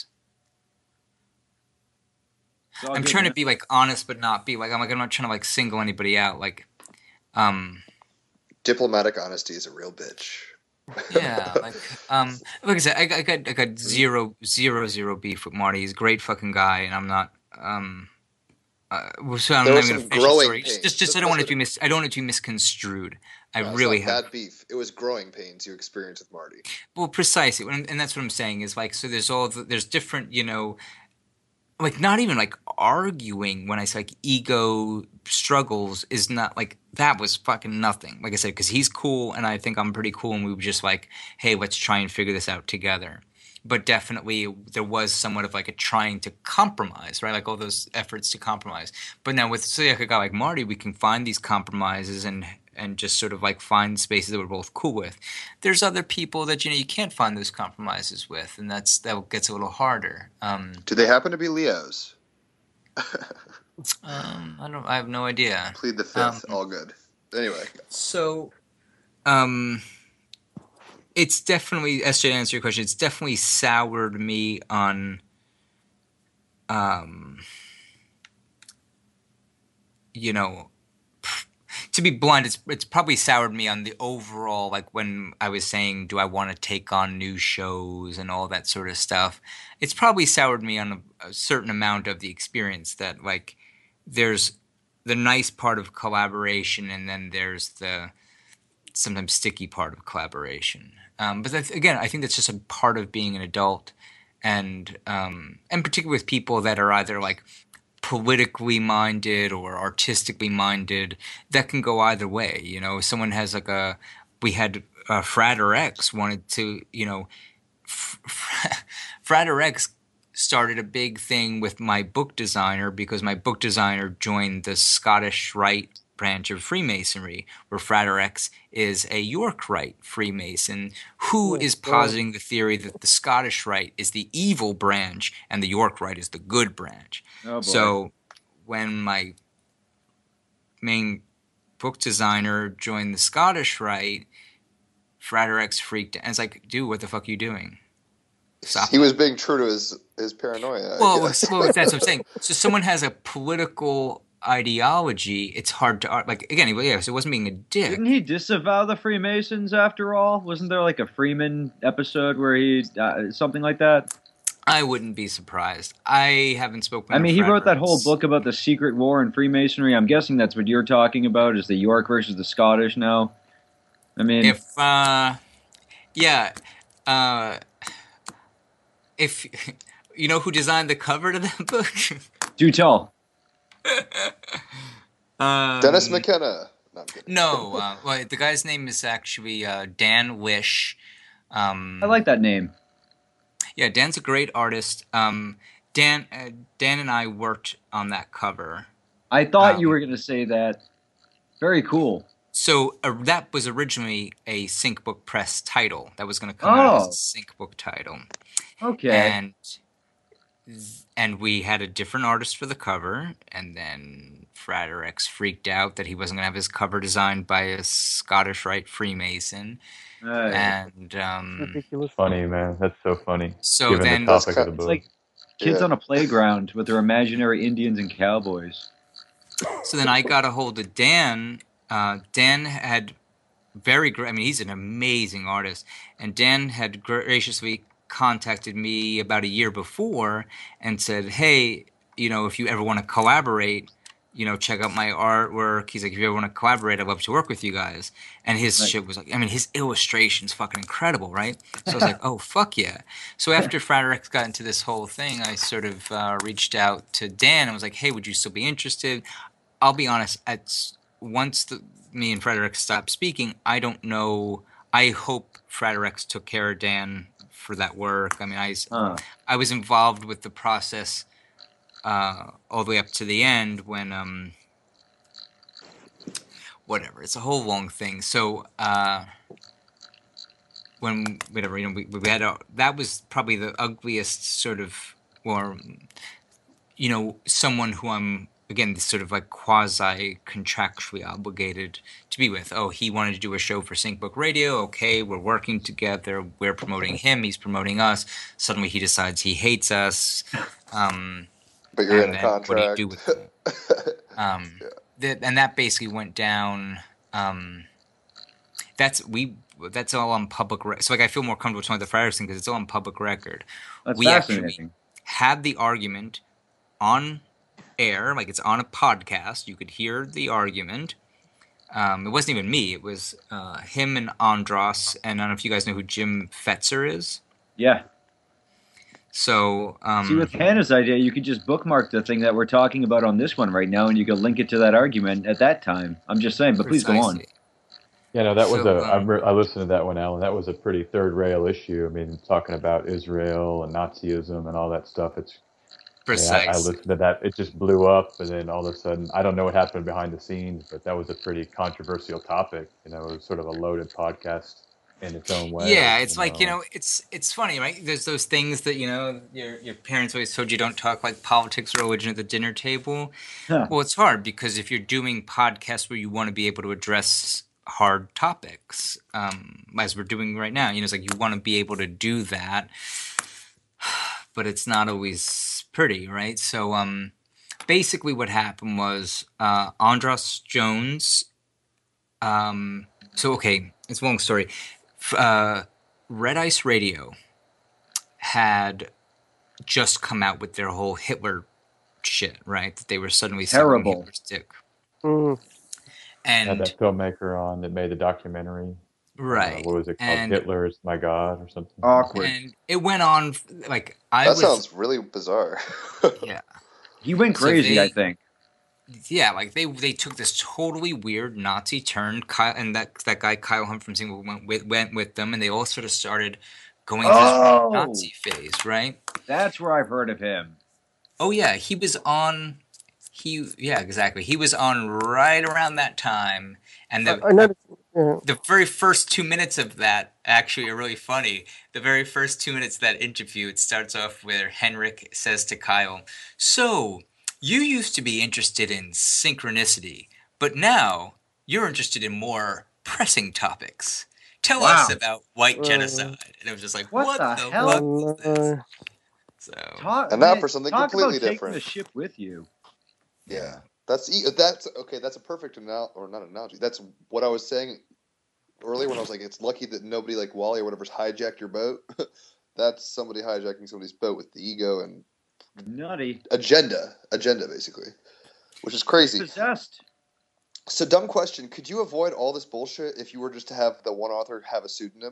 It's all I'm good, trying man. to be like honest but not be like I'm like I'm not trying to like single anybody out like um Diplomatic honesty is a real bitch. yeah like um like I said I, I got I got zero zero zero beef with Marty. He's a great fucking guy and I'm not um uh, well, so I'm There not were even gonna some finish the growing story. pains. Just just, just That's, I don't that's want it what to be mis I don't want it to be misconstrued. I no, it's really not have bad beef. It was growing pains you experienced with Marty. well precisely and, and that's what I'm saying is like so there's all the, there's different you know like not even like arguing when I say like ego struggles is not like that was fucking nothing. Like I said, because he's cool and I think I'm pretty cool, and we were just like, hey, let's try and figure this out together. But definitely there was somewhat of like a trying to compromise, right? Like all those efforts to compromise. But now with say like a guy like Marty, we can find these compromises and and just sort of like find spaces that we're both cool with. There's other people that you know you can't find those compromises with, and that's that gets a little harder. Um, Do they happen to be Leos? Um, I don't. I have no idea. Plead the Um, fifth. All good. Anyway, so, um, it's definitely S J to answer your question. It's definitely soured me on, um, you know, to be blunt, it's it's probably soured me on the overall. Like when I was saying, do I want to take on new shows and all that sort of stuff? It's probably soured me on a, a certain amount of the experience that like there's the nice part of collaboration and then there's the sometimes sticky part of collaboration. Um, but that's, again, I think that's just a part of being an adult, and um, and particularly with people that are either like politically minded or artistically minded, that can go either way. You know, someone has like a we had uh, Frater X wanted to, you know, F- Frater X started a big thing with my book designer because my book designer joined the Scottish Rite branch of Freemasonry, where Frater X is a York Rite Freemason who Oh, is God. positing the theory that the Scottish Rite is the evil branch and the York Rite is the good branch. Oh boy. So when my main book designer joined the Scottish Rite, Frater X freaked out. And it's like, dude, what the fuck are you doing? Stop he it. was being true to his his paranoia. I Well, guess. well, that's what I'm saying. So someone has a political ideology. It's hard to ar- like again. He, yeah, so it wasn't being a dick. Didn't he disavow the Freemasons after all? Wasn't there like a Freeman episode where he uh, something like that? I wouldn't be surprised. I haven't spoken. I mean, he to wrote that whole Fredericks. book about the secret war in Freemasonry. I'm guessing that's what you're talking about, is the York versus the Scottish now. I mean, If uh, yeah, uh, if you know who designed the cover to that book, do tell. um, Dennis McKenna. No, I'm kidding. No, uh, well, the guy's name is actually uh, Dan Wish. Um, I like that name. Yeah, Dan's a great artist. Um, Dan, uh, Dan and I worked on that cover. I thought Um, you were going to say that. Very cool. So uh, that was originally a Sync Book Press title. That was going to come out as Oh. a Sync Book title, Okay. and and we had a different artist for the cover, and then Frater X freaked out that he wasn't going to have his cover designed by a Scottish Rite Freemason, Right. and um, Ridiculous. Funny, man. That's so funny. so given then the topic That's of the It's book. like kids Yeah. on a playground with their imaginary Indians and cowboys. So then I got a hold of Dan. Uh, Dan had very great. I mean, he's an amazing artist, and Dan had graciously contacted me about a year before and said, "Hey, you know, if you ever want to collaborate, you know, check out my artwork. He's like, if you ever want to collaborate, I'd love to work with you guys. And his Right. shit was like, I mean, his illustration's fucking incredible, right? So I was like, oh, fuck yeah. So after Fraterex got into this whole thing, I sort of uh, reached out to Dan and was like, hey, would you still be interested? I'll be honest, at once the, me and Fraterex stopped speaking, I don't know. I hope Fraterex took care of Dan for that work. I mean, I, Huh. I was involved with the process uh, all the way up to the end when, um, whatever, it's a whole long thing. So, uh, when, whatever, you know, we, we had a, that was probably the ugliest sort of, or, you know, someone who I'm, again, this sort of like quasi contractually obligated to be with. Oh, he wanted to do a show for Sync Book Radio. Okay, we're working together. We're promoting him. He's promoting us. Suddenly he decides he hates us. Um, But you're and in a then what do you contract. do with it? Um, Yeah. that, and that basically went down. Um, that's we. That's all on public. Re- so like, I feel more comfortable talking about the Friars thing because it's all on public record. That's We actually fascinating. had the argument on air, like it's on a podcast. You could hear the argument. Um, it wasn't even me. It was uh, him and Andros, and I don't know if you guys know who Jim Fetzer is. Yeah. So um, See, with Hannah's idea, you could just bookmark the thing that we're talking about on this one right now, and you could link it to that argument at that time. I'm just saying, but please go on. precisely. Yeah, no, that was So, a. I, um, re- I listened to that one, Alan. That was a pretty third rail issue. I mean, talking about Israel and Nazism and all that stuff. It's yeah, I, I Precisely. listened to that. It just blew up, and then all of a sudden, I don't know what happened behind the scenes, but that was a pretty controversial topic. You know, it was sort of a loaded podcast in its own way. Yeah, it's like, you know, it's it's funny, right? There's those things that, you know, your your parents always told you don't talk like politics or religion at the dinner table. Huh. Well, it's hard because if you're doing podcasts where you want to be able to address hard topics, um, as we're doing right now, you know, it's like you want to be able to do that, but it's not always pretty, right? So, um, basically, what happened was uh, Andros Jones. Um, so, okay, it's a long story. F- Uh, Red Ice Radio had just come out with their whole Hitler shit, right? That they were suddenly sucking Terrible. Hitler's dick. Mm. had And that filmmaker on that made the documentary. right, Uh, what was it called? and Hitler is my god or something. Awkward. and it went on f- like I That was sounds really bizarre. yeah He went So crazy, they- I think. yeah like they they took this totally weird Nazi turn. Kyle and that that guy Kyle Hunt from Single went with went with them, and they all sort of started going through Oh! this Nazi phase, right? That's where I've heard of him. Oh yeah, he was on. He yeah exactly. He was on right around that time, and the I, I noticed. Yeah. the very first two minutes of that actually are really funny. The very first two minutes of that interview, it starts off where Henrik says to Kyle, "So you used to be interested in synchronicity, but now you're interested in more pressing topics. Tell us Wow. about white Uh, genocide." And it was just like, What what, the the, hell? fuck Oh, is this? no. So Talk, And now man, for something talk completely about taking different. the ship with you. Yeah, that's e- that's okay. That's a perfect anal or not analogy. That's what I was saying earlier when I was like, it's lucky that nobody like Wally or whatever's hijacked your boat. That's somebody hijacking somebody's boat with the ego and Nutty. agenda, agenda basically, which is crazy. Possessed. So, dumb question: could you avoid all this bullshit if you were just to have the one author have a pseudonym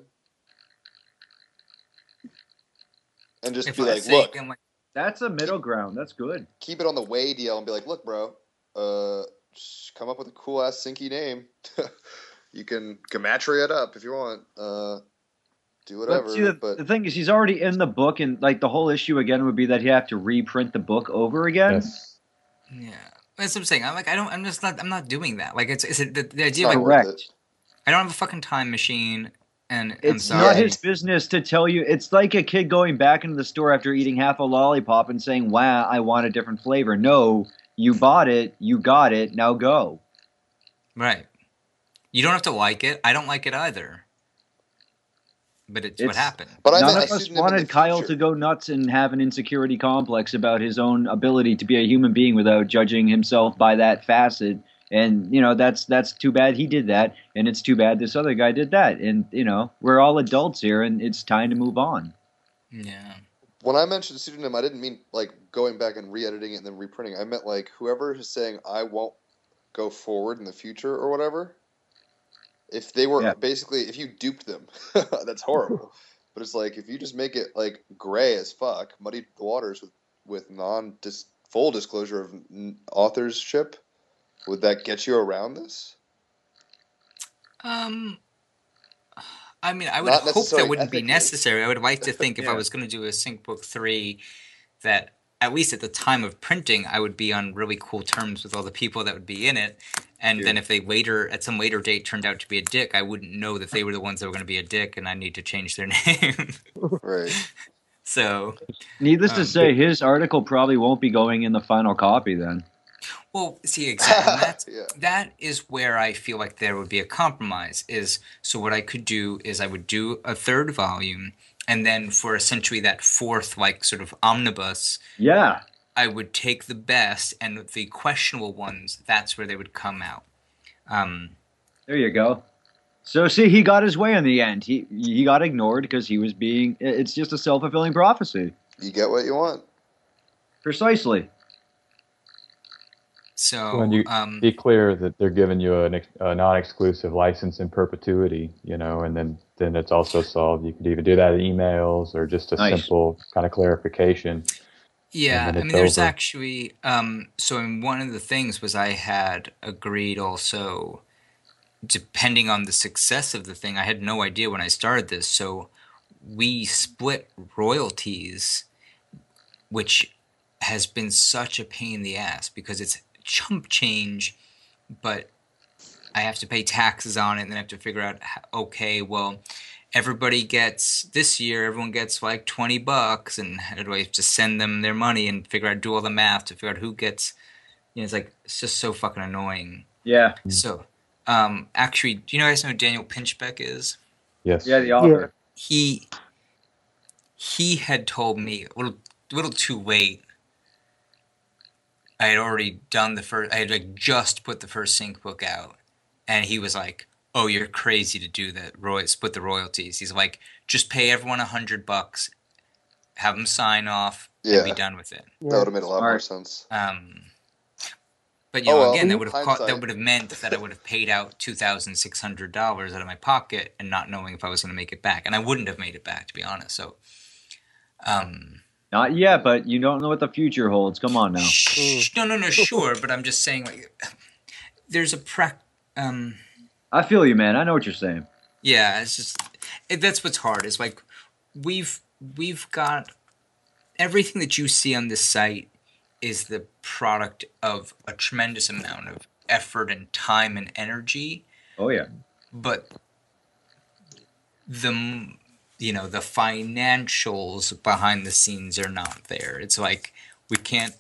and just if be I like, say, look, I'm like, That's a middle ground. That's good. keep it on the way deal and be like, look, bro, uh, just come up with a cool ass sinky name. You can gematria it up if you want. Uh, do whatever. But see, the, but the thing is, he's already in the book, and like the whole issue again would be that he have to reprint the book over again. Yes. yeah, that's what I'm saying. I'm like, I don't. I'm just not. I'm not doing that. Like, it's it's the, the it's idea. not Like, worth Correct. it. I don't have a fucking time machine, and I'm It's sorry. not his business to tell you. It's like a kid going back into the store after eating half a lollipop and saying, "Wow, I want a different flavor." No, you bought it, you got it. Now go. Right. You don't have to like it. I don't like it either. But it's, what It's- happened. But I None meant of a us pseudonym in wanted the Kyle future. to go nuts and have an insecurity complex about his own ability to be a human being without judging himself by that facet. And you know that's that's too bad he did that, and it's too bad this other guy did that. And you know we're all adults here, and it's time to move on. Yeah. when I mentioned pseudonym, I didn't mean like going back and re-editing it and then reprinting. I meant like whoever is saying I won't go forward in the future or whatever. If they were Yeah. basically, if you duped them, that's horrible. But it's like if you just make it like gray as fuck, muddy the waters with with non dis, full disclosure of n- authorship, would that get you around this? Um, I mean, I would Not hope that necessarily wouldn't be ethically. necessary. I would like to think if I Yeah. was going to do a Sync Book three, that at least at the time of printing, I would be on really cool terms with all the people that would be in it. And then Yeah. if they later, at some later date, turned out to be a dick, I wouldn't know that they were the ones that were going to be a dick, and I need to change their name. Right. So, Needless Um, to say, his article probably won't be going in the final copy then. well, see, exactly. And that's, Yeah. that is where I feel like there would be a compromise. Is so what I could do is I would do a third volume, and then for essentially that fourth, like sort of omnibus, Yeah. I would take the best, and the questionable ones, that's where they would come out. Um, There you go. So see, he got his way in the end. He he got ignored because he was being. It's just a self fulfilling prophecy. You get what you want. Precisely. so, When you um, be clear that they're giving you an, ex- a non-exclusive license in perpetuity, you know, and then, then it's also solved. You could even do that in emails or just a Nice. simple kind of clarification. yeah, and then I mean, it's there's over. actually, um, so in one of the things was I had agreed also, depending on the success of the thing, I had no idea when I started this, so we split royalties, which has been such a pain in the ass because it's chump change, but I have to pay taxes on it, and then I have to figure out, h- okay, well, everybody gets, this year, everyone gets like twenty bucks, and how do I have to send them their money and figure out, do all the math to figure out who gets, you know, it's like, it's just so fucking annoying. Yeah. So, um, actually, do you know guys know who Daniel Pinchbeck is? Yes. Yeah. The author. He, he had told me a little, a little too late. I had already done the first, I had like just put the first sync book out, and he was like, "Oh, you're crazy to do that. Roy, split the royalties." He's like, "Just pay everyone a hundred bucks, have them sign off, and be Yeah. done with it." That would have made a lot more Smart. sense. Um, but you Oh, know, well, again, that would have caught, that hindsight. would have meant that I would have paid out two thousand six hundred dollars out of my pocket, and not knowing if I was going to make it back, and I wouldn't have made it back, to be honest. So, um. Not yet, but you don't know what the future holds. Come on now. Shh, no, no, no, sure, but I'm just saying, like, there's a prac. Um, I feel you, man. I know what you're saying. yeah, it's just it, that's what's hard. Is like we've we've got everything that you see on this site is the product of a tremendous amount of effort and time and energy, Oh yeah. but the you know the financials behind the scenes are not there. It's like we can't.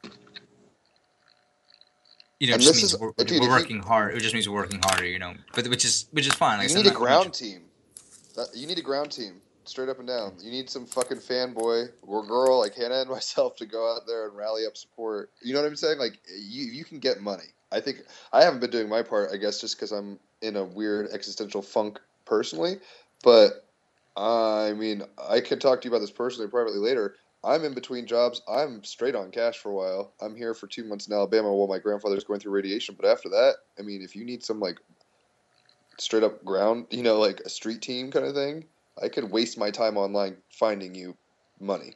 You know, it And just this means is- we're, dude, if we're you- working hard. It just means we're working harder, you know. But which is which is fine. Like I You said, need a I'm not- I'm ground not- team. That, you need a ground team, straight up and down. You need some fucking fanboy or girl like Hannah and myself to go out there and rally up support. You know what I'm saying? Like you, you can get money. I think I haven't been doing my part. I guess just because I'm in a weird existential funk personally. But I mean, I could talk to you about this personally, or privately later. I'm in between jobs. I'm straight on cash for a while. I'm here for two months in Alabama while my grandfather's going through radiation. But after that, I mean, if you need some like straight up ground, you know, like a street team kind of thing, I could waste my time online finding you money.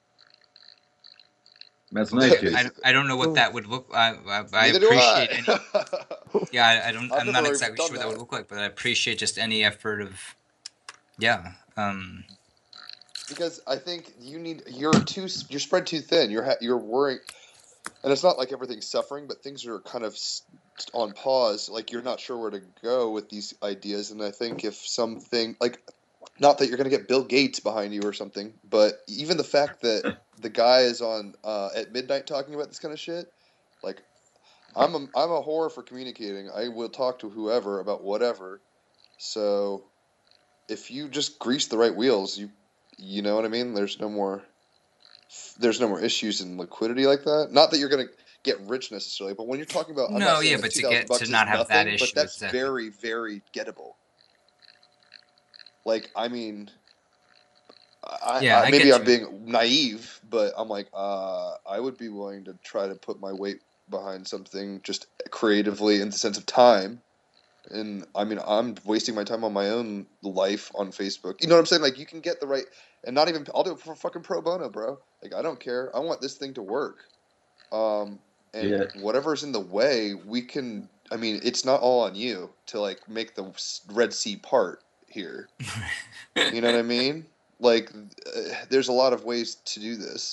That's nice, dude. I, I don't know what that would look. I I, I Neither do appreciate I. any. Yeah, I, I don't. I've I'm not never exactly done sure what that that. would look like, but I appreciate just any effort of. Yeah. Um. Because I think you need you're too you're spread too thin. You're ha- you're worrying, and it's not like everything's suffering, but things are kind of s- on pause. Like you're not sure where to go with these ideas. And I think if something like, not that you're going to get Bill Gates behind you or something, but even the fact that the guy is on uh, at midnight talking about this kind of shit, like I'm a, I'm a whore for communicating. I will talk to whoever about whatever. So if you just grease the right wheels, you you know what I mean? There's no more there's no more issues in liquidity like that. Not that you're going to get rich necessarily, but when you're talking about I'm No, not saying yeah, like but to two thousand get- bucks to is not have that nothing, issue, but that's exactly. very very gettable. Like I mean, I, Yeah, I I maybe get I'm you. being naive, but I'm like, uh, I would be willing to try to put my weight behind something just creatively in the sense of time. And I mean, I'm wasting my time on my own life on Facebook. You know what I'm saying? Like, you can get the right, and not even, I'll do it for fucking pro bono, bro. Like, I don't care. I want this thing to work. Um, and Yeah. whatever's in the way, we can, I mean, it's not all on you to, like, make the Red Sea part here. You know what I mean? Like, uh, there's a lot of ways to do this.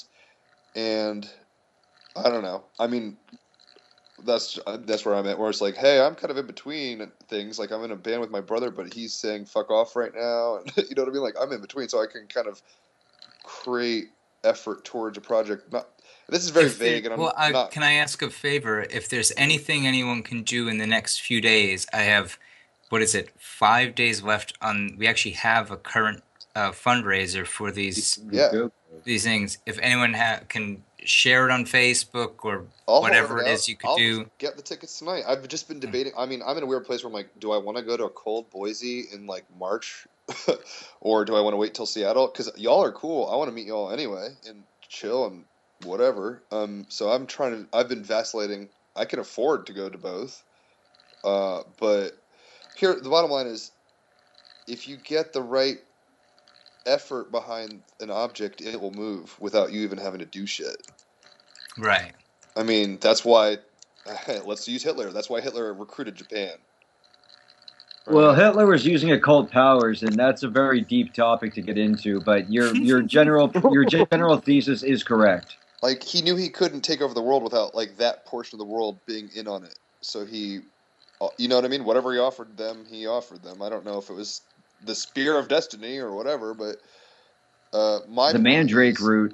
And I don't know. I mean, that's that's where I'm at. Where it's like, hey, I'm kind of in between things. Like, I'm in a band with my brother, but he's saying "fuck off" right now, and you know what I mean. Like, I'm in between, so I can kind of create effort towards a project. Not this is very If there, vague, and I'm well, I, not. can I ask a favor? If there's anything anyone can do in the next few days, I have, what is it, five days left on. We actually have a current uh, fundraiser for these Yeah, these things. If anyone ha can share it on Facebook or I'll whatever hold it it out. is you could I'll do. get the tickets tonight. I've just been debating. I mean, I'm in a weird place where I'm like, do I want to go to a cold Boise in like March, or do I want to wait till Seattle? Because y'all are cool. I want to meet y'all anyway and chill and whatever. Um, so I'm trying to. I've been vacillating. I can afford to go to both. Uh, but here, the bottom line is, if you get the right effort behind an object, it will move without you even having to do shit. Right. I mean, that's why. Let's use Hitler. That's why Hitler recruited Japan. Right? Well, Hitler was using occult powers, and that's a very deep topic to get into. But your your general your general thesis is correct. Like, he knew he couldn't take over the world without like that portion of the world being in on it. So he, you know what I mean? Whatever he offered them, he offered them. I don't know if it was the spear of destiny or whatever, but uh, my The point Mandrake is, route.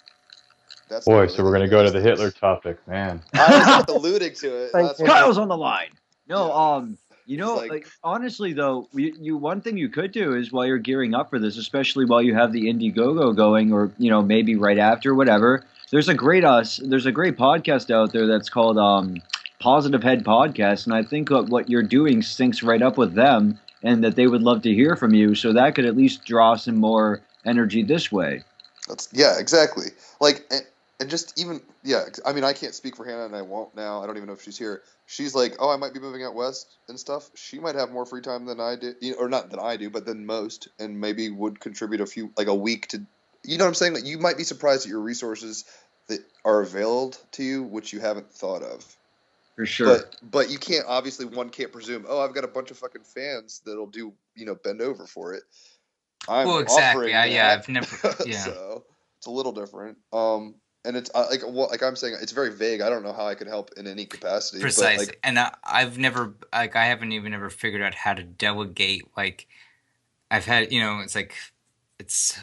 that's Boy, not so really we're how going to you go to guys the think. Hitler topic, man. I was alluding to it. Thank That's you. why. Kyle's on the line. No, Yeah. um, you know, Like- like, honestly though, you, you one thing you could do is while you're gearing up for this, especially while you have the Indiegogo going, or you know maybe right after, whatever. There's a great us. There's a great podcast out there that's called um, Positive Head Podcast, and I think what what you're doing syncs right up with them, and that they would love to hear from you. So that could at least draw some more energy this way. That's yeah, exactly. Like, and, and just even yeah. I mean, I can't speak for Hannah, and I won't now. I don't even know if she's here. She's like, oh, I might be moving out west and stuff. She might have more free time than I do, you know, or not than I do, but than most, and maybe would contribute a few, like a week to. You know what I'm saying? Like, you might be surprised at your resources that are available to you, which you haven't thought of. For sure. But but you can't obviously one can't presume. Oh, I've got a bunch of fucking fans that'll do you know bend over for it. I'm Well, exactly. offering I, yeah, that. I've never. Yeah. So it's a little different. Um, and it's uh, like well, like I'm saying, it's very vague. I don't know how I could help in any capacity. Precisely. But like, And I, I've never, like, I haven't even ever figured out how to delegate. Like, I've had, you know, it's like, it's,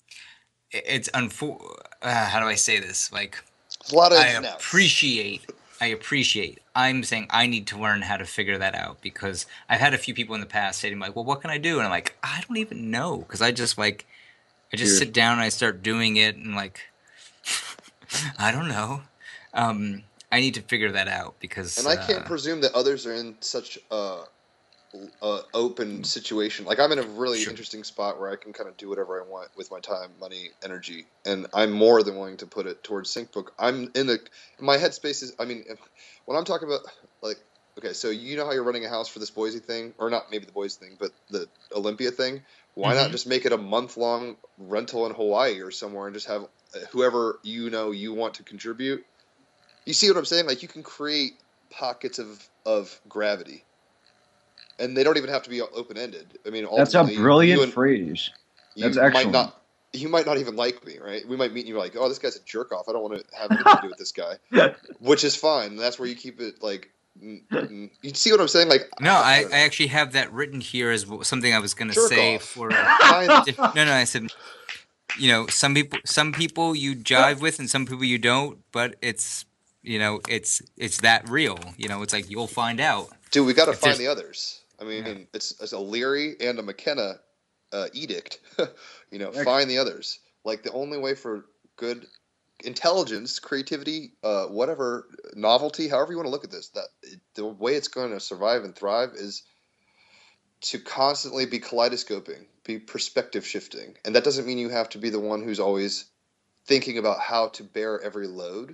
it's unfor. Uh, how do I say this? Like, there's a lot of I ins and outs. appreciate, I appreciate. I'm saying I need to learn how to figure that out because I've had a few people in the past say to me, like, well, what can I do? And I'm like, I don't even know because I just like, I just Cheers. sit down and I start doing it and like, I don't know. Um, I need to figure that out because. And I can't uh, presume that others are in such a, a open situation. Like, I'm in a really Sure. interesting spot where I can kind of do whatever I want with my time, money, energy, and I'm more than willing to put it towards SyncBook. I'm in the my headspace is. I mean, if, when I'm talking about like, okay, so you know how you're running a house for this Boise thing, or not maybe the Boise thing, but the Olympia thing. Why not Mhm. just make it a month long rental in Hawaii or somewhere and just have whoever you know you want to contribute? You see what I'm saying? Like, you can create pockets of, of gravity, and they don't even have to be open ended. I mean, That's a ultimately, brilliant you and- phrase. you That's might excellent. not. You might not even like me, right? We might meet and you're like, oh, this guy's a jerk off. I don't want to have anything to do with this guy, which is fine. That's where you keep it like. mm, mm. You see what I'm saying? Like, No, I, don't I know. actually have that written here as w- something I was going to Jerk say off. for. Fine. If- no, no, I said, you know, some people, some people you jive with, and some people you don't. But it's, you know, it's it's that real. You know, it's like you'll find out. Dude, we got to If find there's- the others. I mean, Yeah. it's, it's a Leary and a McKenna uh, edict. You know, Excellent. find the others. Like, the only way for good intelligence, creativity, uh, whatever, novelty, however you want to look at this, that the way it's going to survive and thrive is to constantly be kaleidoscoping, be perspective shifting. And that doesn't mean you have to be the one who's always thinking about how to bear every load.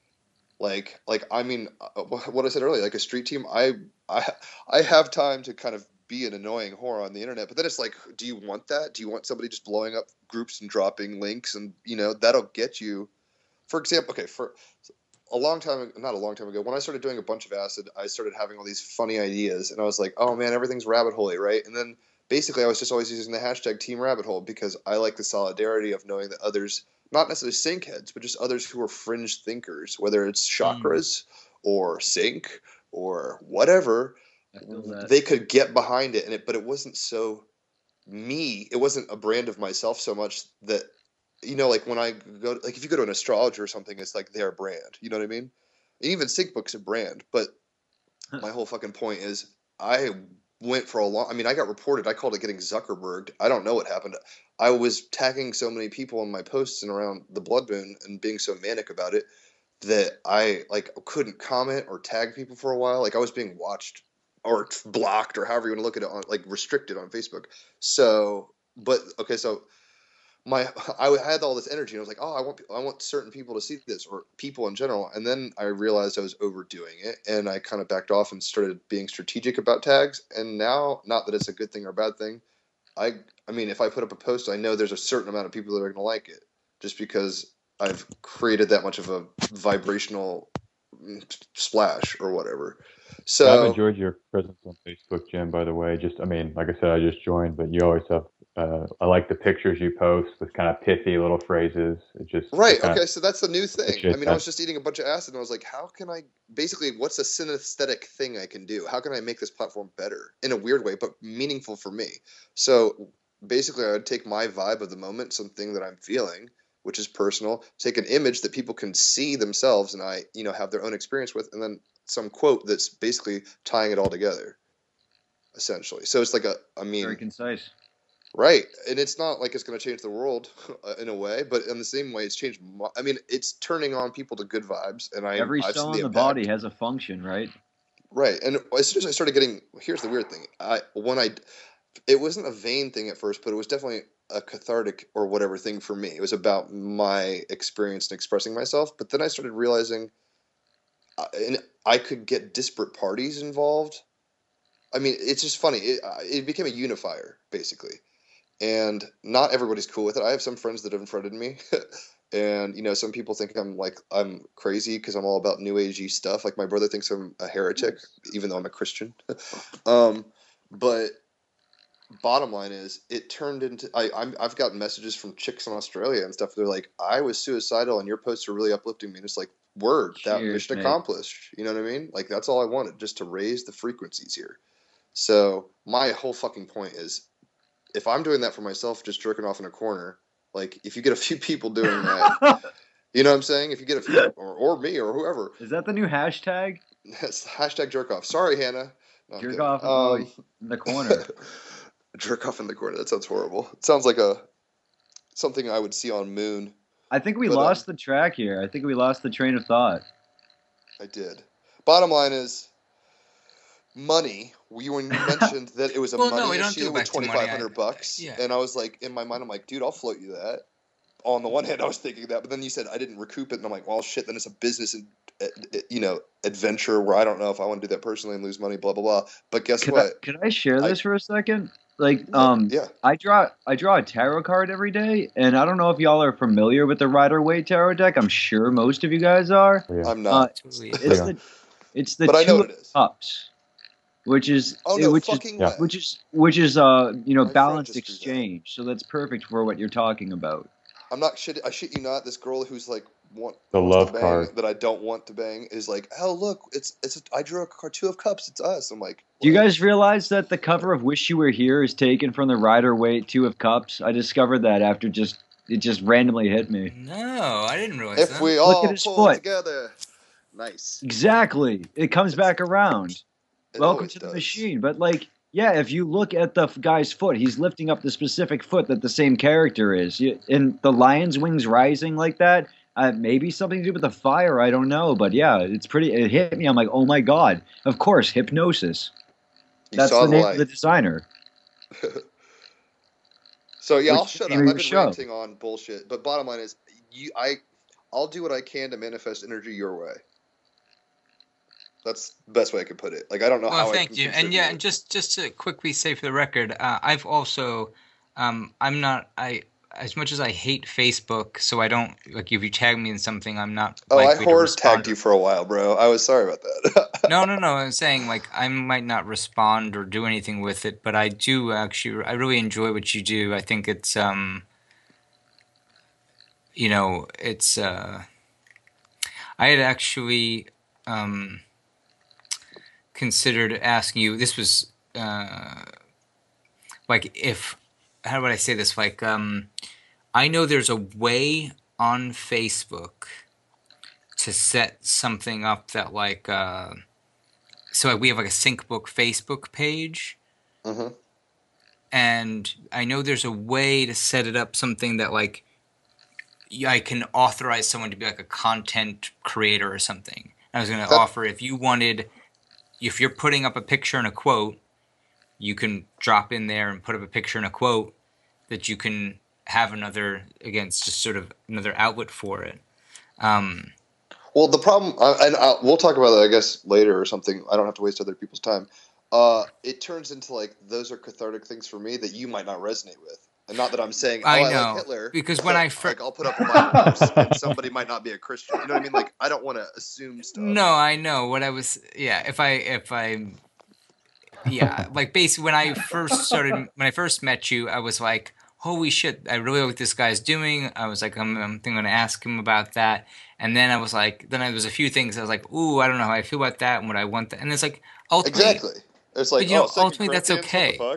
Like, like I mean, uh, what I said earlier, like a street team, I, I, I have time to kind of be an annoying whore on the internet, but then it's like, do you want that? Do you want somebody just blowing up groups and dropping links, and you know that'll get you? For example, okay, for a long time, not a long time ago, when I started doing a bunch of acid, I started having all these funny ideas, and I was like, oh man, everything's rabbit hole, right? And then basically, I was just always using the hashtag Team Rabbit Hole because I like the solidarity of knowing that others, not necessarily sync heads, but just others who are fringe thinkers, whether it's chakras mm. or sync or whatever, they could get behind it, and it, but it wasn't so me. It wasn't a brand of myself so much that, you know, like when I go, like if you go to an astrologer or something, it's like their brand. You know what I mean? And even SyncBook's a brand, but my whole fucking point is I went for a long. I mean, I got reported. I called it getting Zuckerberged. I don't know what happened. I was tagging so many people in my posts and around the Blood Moon and being so manic about it that I like couldn't comment or tag people for a while. Like I was being watched or blocked or however you want to look at it, on like restricted on Facebook. So, but okay, so my I had all this energy and I was like, oh, I want I want certain people to see this, or people in general. And then I realized I was overdoing it, and I kind of backed off and started being strategic about tags. And now, not that it's a good thing or a bad thing, I I mean, if I put up a post, I know there's a certain amount of people that are going to like it, just because I've created that much of a vibrational splash or whatever. So I've enjoyed your presence on Facebook, Jim, by the way. Just, I mean, like I said, I just joined, but you always have, uh, I like the pictures you post with kind of pithy little phrases. It just Right. kinda, Okay. So that's the new thing. I mean, that. I was just eating a bunch of acid and I was like, how can I basically, what's a synesthetic thing I can do? How can I make this platform better in a weird way, but meaningful for me? So basically I would take my vibe of the moment, something that I'm feeling, which is personal, take an image that people can see themselves and I, you know, have their own experience with, and then some quote that's basically tying it all together, essentially. So it's like a, I mean, very concise, right? And it's not like it's going to change the world in a way, but in the same way, it's changed. My, I mean, it's turning on people to good vibes, and I every I've cell seen in the impact. body has a function, right? Right. And as soon as I started getting, here's the weird thing. I when I, it wasn't a vain thing at first, but it was definitely a cathartic or whatever thing for me. It was about my experience and expressing myself. But then I started realizing, uh, and I could get disparate parties involved. I mean, it's just funny. It, uh, it became a unifier, basically. And not everybody's cool with it. I have some friends that have unfriended me. And, you know, some people think I'm like, I'm crazy because I'm all about new agey stuff. Like my brother thinks I'm a heretic, even though I'm a Christian. um, but bottom line is it turned into, I, I'm, I've gotten messages from chicks in Australia and stuff. They're like, I was suicidal and your posts are really uplifting me. And it's like, word, that Cheers, mission mate. accomplished. You know what I mean? Like that's all I wanted, just to raise the frequencies here. So my whole fucking point is, if I'm doing that for myself, just jerking off in a corner, like if you get a few people doing that, you know what I'm saying? If you get a few, or, or me or whoever, Is that the new hashtag? that's hashtag jerk off. Sorry, Hannah. No, I'm Jerk kidding. off in Um, the corner. jerk off in the corner. That sounds horrible. It sounds like a something I would see on Moon. I think we But, lost um, the track here. I think we lost the train of thought. I did. Bottom line is money. We when you mentioned that it was a Well, no, money we don't issue do it with back to money. twenty five hundred I- bucks, yeah. and I was like, in my mind, I'm like, dude, I'll float you that. On the one hand, I was thinking that, but then you said I didn't recoup it, and I'm like, well, shit. Then it's a business, and you know, adventure where I don't know if I want to do that personally and lose money, blah blah blah. But guess Could I, what? could I share I- this for a second? Like, um, yeah, I draw I draw a tarot card every day, and I don't know if y'all are familiar with the Rider Waite tarot deck. I'm sure most of you guys are. Yeah. I'm not. Totally. It's Yeah. the it's the But I know two what of it is. cups, which is Oh no, which fucking is way. which is which is uh you know My friend balanced just drew that. exchange. So that's perfect for what you're talking about. I'm not shit. I shit you not. This girl who's like want The wants love to bang card. that I don't want to bang is like, oh look, it's it's. A, I drew a card, two of cups. It's us. I'm like, Do you what? guys realize that the cover of Wish You Were Here is taken from the Rider Waite Two of Cups? I discovered that after just it just randomly hit me. No, I didn't realize If that. we Look all at his pull foot. together, nice. Exactly. It comes back around. It Welcome always to the does. machine. But like, yeah, if you look at the f- guy's foot, he's lifting up the specific foot that the same character is. You, and the lion's wings rising like that, uh, maybe something to do with the fire. I don't know, but yeah, it's pretty. It hit me. I'm like, oh my god. Of course, hypnosis. You That's saw the the name light. of the designer. So yeah, I'll Which shut name up. of I've your been show? ranting on bullshit, but bottom line is, you, I, I'll do what I can to manifest energy your way. That's the best way I could put it. Like I don't know Well, how I thank can you. And yeah, contribute. and just just to quickly say for the record, uh, I've also, um, I'm not, I as much as I hate Facebook, so I don't like if you tag me in something, I'm not Oh, I likely to horde respond. tagged you for a while, bro. I was sorry about that. No, no, no. I'm saying like I might not respond or do anything with it, but I do actually. I really enjoy what you do. I think it's, um, you know, it's. Uh, I had actually um, considered asking you. This was uh, like if how would I say this? Like um, I know there's a way on Facebook to set something up that like uh, so like we have like a SyncBook Facebook page. hmm And I know there's a way to set it up something that like I can authorize someone to be like a content creator or something. I was going to That offer if you wanted, if you're putting up a picture and a quote, you can drop in there and put up a picture and a quote that you can have another, again, it's just sort of another outlet for it. Um, well, the problem, uh, and uh, we'll talk about that, I guess, later or something. I don't have to waste other people's time. Uh, it turns into like those are cathartic things for me that you might not resonate with, and not that I'm saying, oh, I I like know Hitler, because when but I first, like I'll put up a Bible verse and somebody might not be a Christian. You know what I mean? Like I don't want to assume stuff. no, I know what I was, yeah, if I, if I, yeah, like basically when I first started, when I first met you, I was like, holy shit, I really like what this guy's doing. I was like, I'm, I'm going to ask him about that. And then I was like, then there was a few things I was like, ooh, I don't know how I feel about that and what I want that. And it's like, ultimately, Exactly. It's like, but you oh, know, Second ultimately that's Corinthians, what the okay.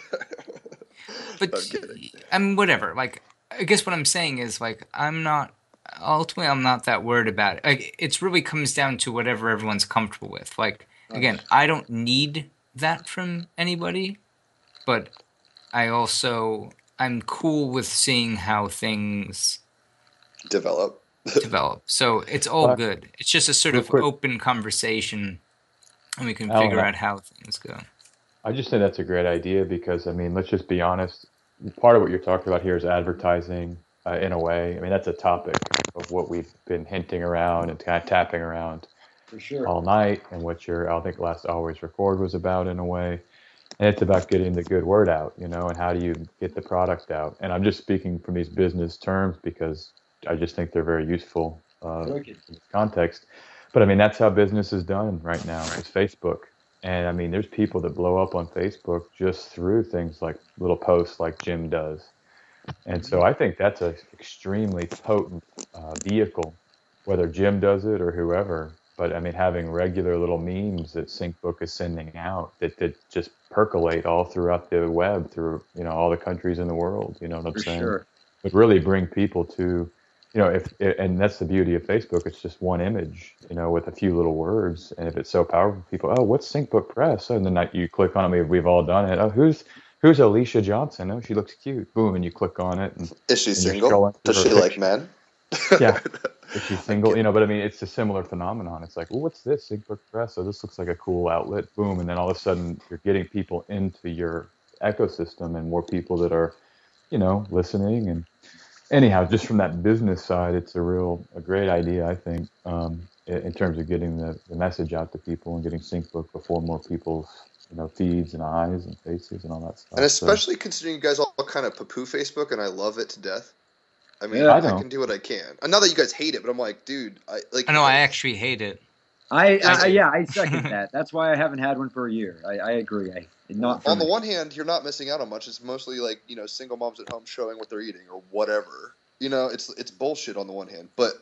fuck? I'm But kidding. I mean, whatever. Like, I guess what I'm saying is like, I'm not, ultimately, I'm not that worried about it. Like, it's really comes down to whatever everyone's comfortable with. Like, again, Nice. I don't need that from anybody, but I also I'm cool with seeing how things Develop. develop. So it's all Well, good. It's just a sort real of quick, open conversation, and we can Alan, figure I, out how things go. I just think that's a great idea because, I mean, let's just be honest. Part of what you're talking about here is advertising uh, in a way. I mean, that's a topic of what we've been hinting around and kind of tapping around For sure. all night, and what your, I think, last Always Record was about in a way. And it's about getting the good word out, you know, and how do you get the product out? And I'm just speaking from these business terms because I just think they're very useful uh, Wicked. in this context. But I mean, that's how business is done right now is Facebook. And I mean, there's people that blow up on Facebook just through things like little posts like Jim does. And so I think that's an extremely potent uh, vehicle, whether Jim does it or whoever. But I mean, having regular little memes that SyncBook is sending out that, that just percolate all throughout the web through, you know, all the countries in the world. You know what I'm For saying? sure. But really bring people to, you know, if, and that's the beauty of Facebook. It's just one image, you know, with a few little words. And if it's so powerful, people, oh, what's SyncBook Press? And then you click on it. We've, we've all done it. Oh, who's, Who's Alicia Johnson? Oh, she looks cute. Boom, and you click on it, and, Is she and you're single? scrolling through Does her she like picture. men? Yeah, is she I'm single? You kidding. know, but I mean, it's a similar phenomenon. It's like, well, what's this? SyncBook Press. So this looks like a cool outlet. Boom, and then all of a sudden, you're getting people into your ecosystem, and more people that are, you know, listening. And anyhow, just from that business side, it's a real, a great idea, I think, um, in, in terms of getting the, the message out to people and getting SyncBook before more people's, you know, feeds and eyes and faces and all that And stuff. So. especially considering you guys all kind of poo-poo Facebook, and I love it to death. I mean, Yeah. I I know. can do what I can. And not that you guys hate it, but I'm like, dude, I like. I know I actually hate it. I, I I do. yeah, I second that. That's why I haven't had one for a year. I, I agree. I not for On the me. one hand, you're not missing out on much. It's mostly like, you know, single moms at home showing what they're eating or whatever. You know, it's it's bullshit on the one hand, but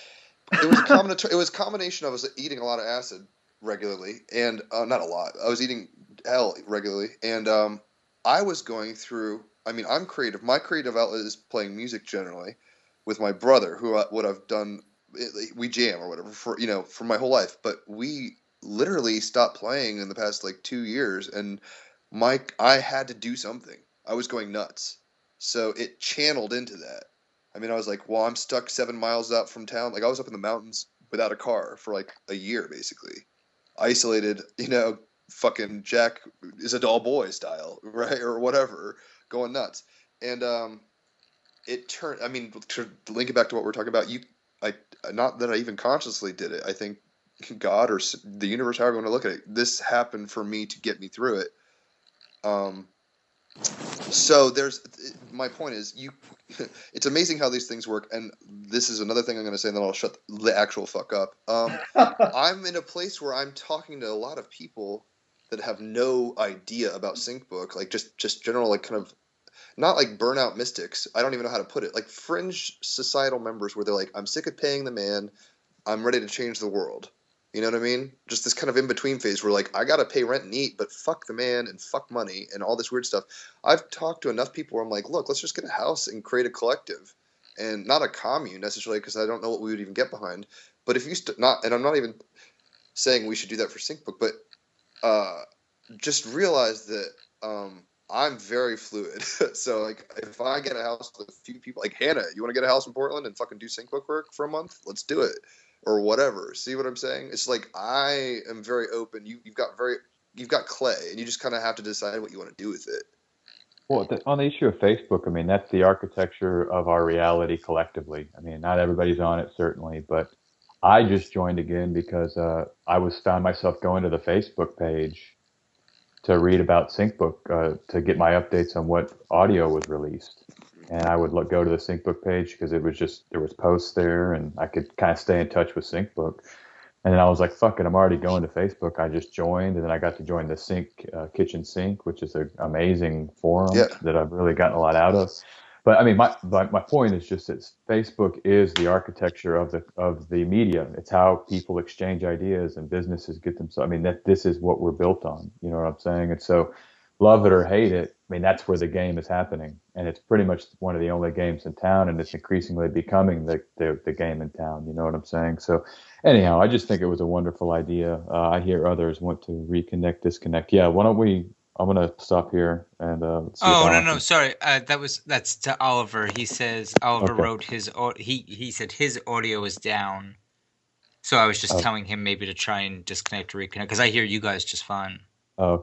it was a combination. It was a combination of us eating a lot of acid regularly, and uh, not a lot. I was eating hell regularly, and um, I was going through. I mean, I'm creative. My creative outlet is playing music generally with my brother, who I, what I've done. We jam or whatever for you know for my whole life, but we literally stopped playing in the past like two years, and Mike, I had to do something. I was going nuts, so it channeled into that. I mean, I was like, well, I'm stuck seven miles out from town. Like, I was up in the mountains without a car for like a year, basically. Isolated, you know, fucking Jack is a dull boy style, right, or whatever, going nuts. And um, it turned. I mean, to link it back to what we're talking about, you, I, not that I even consciously did it. I think God or the universe, however you want to look at it, this happened for me to get me through it. Um, so there's my point is you. It's amazing how these things work, and this is another thing I'm going to say, and then I'll shut the actual fuck up. Um, I'm in a place where I'm talking to a lot of people that have no idea about SyncBook, like just just general like kind of not like burnout mystics. I don't even know how to put it. Like fringe societal members where they're like, I'm sick of paying the man, I'm ready to change the world. You know what I mean? Just this kind of in-between phase where, like, I got to pay rent and eat, but fuck the man and fuck money and all this weird stuff. I've talked to enough people where I'm like, look, let's just get a house and create a collective. And not a commune, necessarily, because I don't know what we would even get behind. But if you st- – not, and I'm not even saying we should do that for SyncBook, but uh, just realize that um, I'm very fluid. So, like, if I get a house with a few people – like, Hannah, you want to get a house in Portland and fucking do SyncBook work for a month? Let's do it. Or whatever. See what I'm saying? It's like I am very open. You, you've got very, you've got clay, and you just kind of have to decide what you want to do with it. Well, the, on the issue of Facebook, I mean, that's the architecture of our reality collectively. I mean, not everybody's on it, certainly, but I just joined again because uh, I was found myself going to the Facebook page to read about SyncBook, uh, to get my updates on what audio was released. And I would look, go to the SyncBook page because it was just, there was posts there and I could kind of stay in touch with SyncBook. And then I was like, fuck it, I'm already going to Facebook. I just joined, and then I got to join the Sync uh, Kitchen Sink, which is an amazing forum Yeah. that I've really gotten a lot out of. But I mean, my, my my point is just that Facebook is the architecture of the of the media. It's how people exchange ideas and businesses get them. So I mean, that this is what we're built on. You know what I'm saying? And so, love it or hate it, I mean, that's where the game is happening. And it's pretty much one of the only games in town, and it's increasingly becoming the, the, the game in town. You know what I'm saying? So anyhow, I just think it was a wonderful idea. Uh, I hear others want to reconnect, disconnect. Yeah, why don't we, I'm going to stop here and uh, see if Oh, no, Alan no, can- sorry. Uh, that was, that's to Oliver. He says, Oliver Okay. wrote his, au- he, he said his audio is down. So I was just Oh. telling him maybe to try and disconnect or reconnect, because I hear you guys just fine. Oh,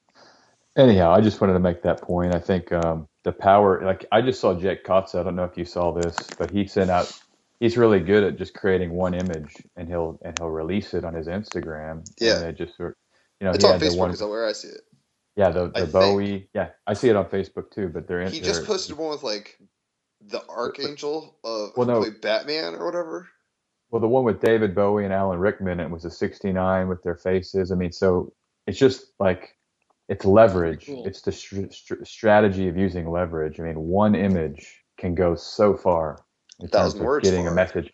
anyhow, I just wanted to make that point. I think um, the power, like I just saw Jake Kotze. I don't know if you saw this, but he sent out. He's really good at just creating one image, and he'll and he'll release it on his Instagram. Yeah. and it just sort, you know, It's he on had the Facebook, one. is that where I see it? Yeah, the I the think. Bowie. Yeah, I see it on Facebook too. But they're in. He just they're- posted one with like the Archangel of Well, who no. played Batman or whatever. Well, the one with David Bowie and Alan Rickman, it was a sixty-nine with their faces. I mean, so it's just like it's leverage. Cool. It's the str- str- strategy of using leverage. I mean, one image can go so far in terms Thousand of words getting a far. message.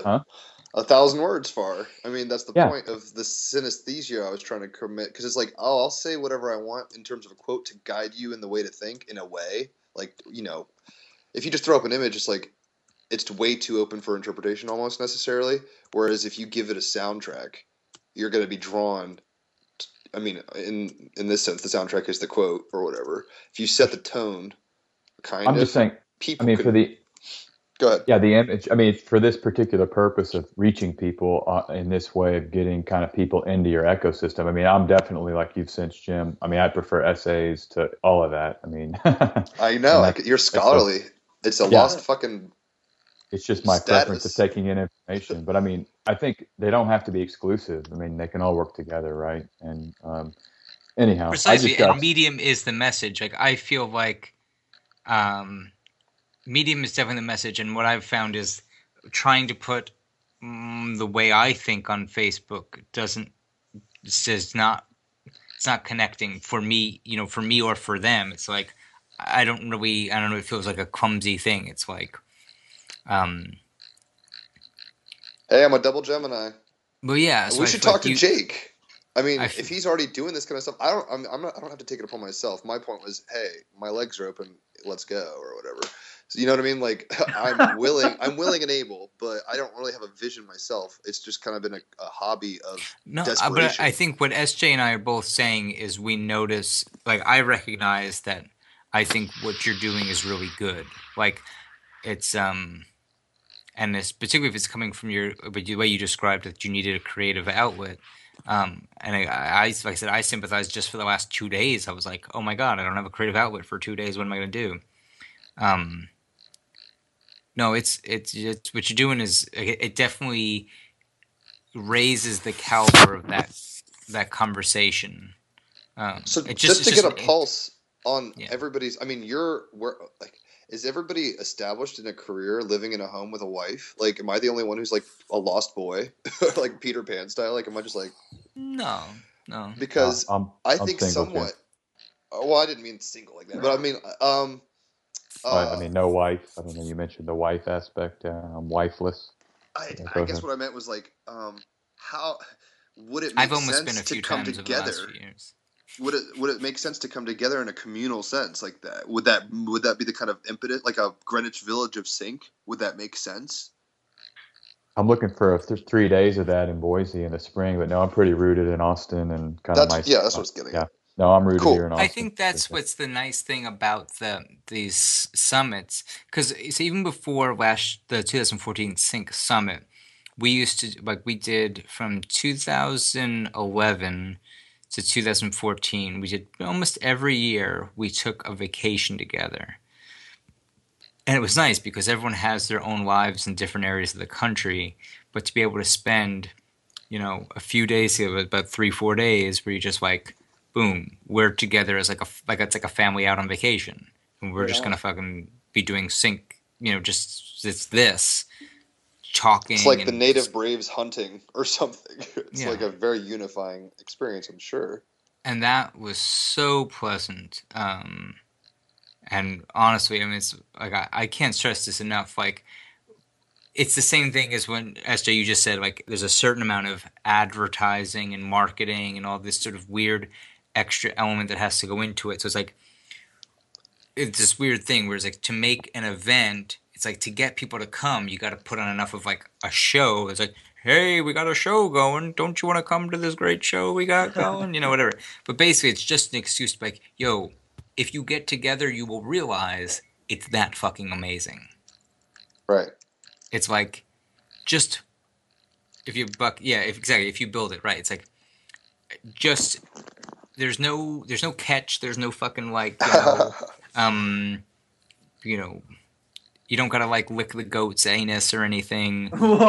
A thousand words far. I mean, that's the Yeah. point of the synesthesia I was trying to commit. Because it's like, oh, I'll say whatever I want in terms of a quote to guide you in the way to think in a way. Like, you know, if you just throw up an image, it's like, it's way too open for interpretation almost necessarily. Whereas if you give it a soundtrack, you're going to be drawn. t- I mean, in in this sense, the soundtrack is the quote or whatever. If you set the tone, kind I'm of, just saying. I people mean, can, for the go ahead. yeah, the image. I mean, for this particular purpose of reaching people uh, in this way of getting kind of people into your ecosystem. I mean, I'm definitely like you've sensed, Jim. I mean, I prefer essays to all of that. I mean, I know, and like, that's- you're scholarly. It's a Yeah. lost fucking. It's just my Status. preference of taking in information. But I mean, I think they don't have to be exclusive. I mean, they can all work together, right? And um, anyhow, Precisely, I just got, and Medium is the message. Like I feel like um, Medium is definitely the message, and what I've found is trying to put mm, the way I think on Facebook doesn't it's just not it's not connecting for me. You know, for me or for them. It's like I don't really I don't know. It feels like a clumsy thing. It's like. Um, Hey, I'm a double Gemini. but yeah, so we I should feel talk like to you- Jake. I mean, I if f- he's already doing this kind of stuff, I don't. I'm, I'm not. I don't have to take it upon myself. My point was, hey, my legs are open. Let's go, or whatever. So you know what I mean? Like, I'm willing. I'm willing and able, but I don't really have a vision myself. It's just kind of been a, a hobby of No, uh, desperation. but I think what S J and I are both saying is we notice, like, I recognize that I think what you're doing is really good. Like, it's, um, and it's, particularly if it's coming from your, but the way you described it, you needed a creative outlet. Um, and I, I, like I said, I sympathized just for the last two days. I was like, oh my God, I don't have a creative outlet for two days. What am I going to do? Um, no, it's, it's, it's, what you're doing is, it, it definitely raises the caliber of that, that conversation. Um, So it just just, to it's get just, a it, pulse on yeah. everybody's, I mean, you're where like is everybody established in a career, living in a home with a wife? Like, am I the only one who's like a lost boy, like Peter Pan style? Like, am I just like No, no. Uh, because I'm I I'm think single too. somewhat. Well, I didn't mean single like that, but I mean, um, I, I uh, mean, no wife. I mean, you mentioned the wife aspect. Uh, I'm wifeless. I Yeah, I go guess ahead. what I meant was like, um, how would it I've make almost been sense a to few come times over the last together? few years. Would it would it make sense to come together in a communal sense like that? Would that would that be the kind of impetus, like a Greenwich Village of sync? Would that make sense? I'm looking for a th- three days of that in Boise in the spring, but no, I'm pretty rooted in Austin and kind of That's my, yeah, that's what I my was getting yeah. at. No, I'm rooted here Cool. in I Austin. think that's what's the nice thing about the these summits, because even before last the twenty fourteen Sync Summit, we used to like we did from two thousand eleven to two thousand fourteen. We did almost every year. We took a vacation together, and it was nice because everyone has their own lives in different areas of the country, but to be able to spend you know, a few days together, about three, four days, where you just like, boom, we're together as like a like it's like a family out on vacation, and we're Right just on. gonna fucking be doing sync, you know, just it's this It's talking like the and native just braves hunting or something. It's yeah, like a very unifying experience, I'm sure. and that was so pleasant. Um, and honestly, I mean, it's like I, I can't stress this enough. Like it's the same thing as when S J you just said like there's a certain amount of advertising and marketing and all this sort of weird extra element that has to go into it. So it's like it's this weird thing where it's like to make an event, it's like to get people to come, you got to put on enough of like a show. It's like, hey, we got a show going. Don't you want to come to this great show we got going? You know, whatever. But basically, it's just an excuse to be like, yo, if you get together, you will realize it's that fucking amazing. Right. It's like just if you buck, yeah, if, exactly. If you build it right, it's like just there's no there's no catch. There's no fucking like you know um you know you don't gotta like lick the goat's anus or anything.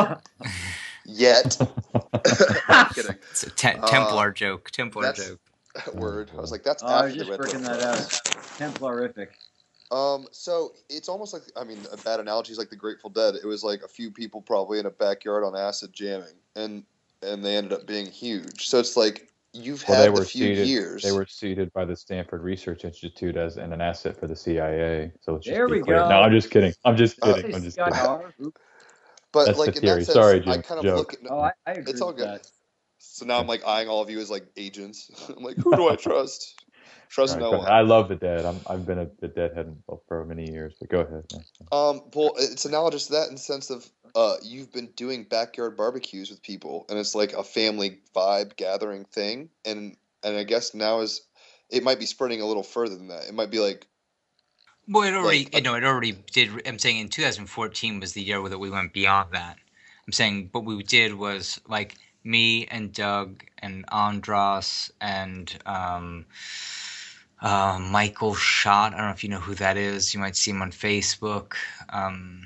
Yet. I'm kidding. It's a te- Uh, Templar joke. Templar that's joke. word. I was like, that's Oh, I was after the just Red working Bull that Frogs. out. Templarific. Um, so it's almost like, I mean, a bad analogy is like the Grateful Dead. It was like a few people probably in a backyard on acid jamming, and and they ended up being huge. So it's like you've Well, had they the were few seeded. years. They were seeded by the Stanford Research Institute as and an asset for the C I A. So let's just There be we clear. go. No, I'm just kidding. I'm just Uh, kidding. I'm just C I kidding. R. But That's like the in that theory. sense, Sorry, I Jim. kind of Joke. look at Oh, I, I agree it's all with good. that. So now I'm like eyeing all of you as like agents. I'm like, who do I trust? Trust All right, no go one. ahead. I love the Dead. I'm, I've been a the Deadhead for many years. But go ahead. man. Um, well, it's analogous to that in the sense of uh, you've been doing backyard barbecues with people, and it's like a family vibe gathering thing, and and I guess now is it might be spreading a little further than that. It might be like Well, it already, like you a, know, it already did. I'm saying in twenty fourteen was the year that we went beyond that. I'm saying what we did was like me and Doug and Andras and um, uh, Michael Schott. I don't know if you know who that is. You might see him on Facebook. Um,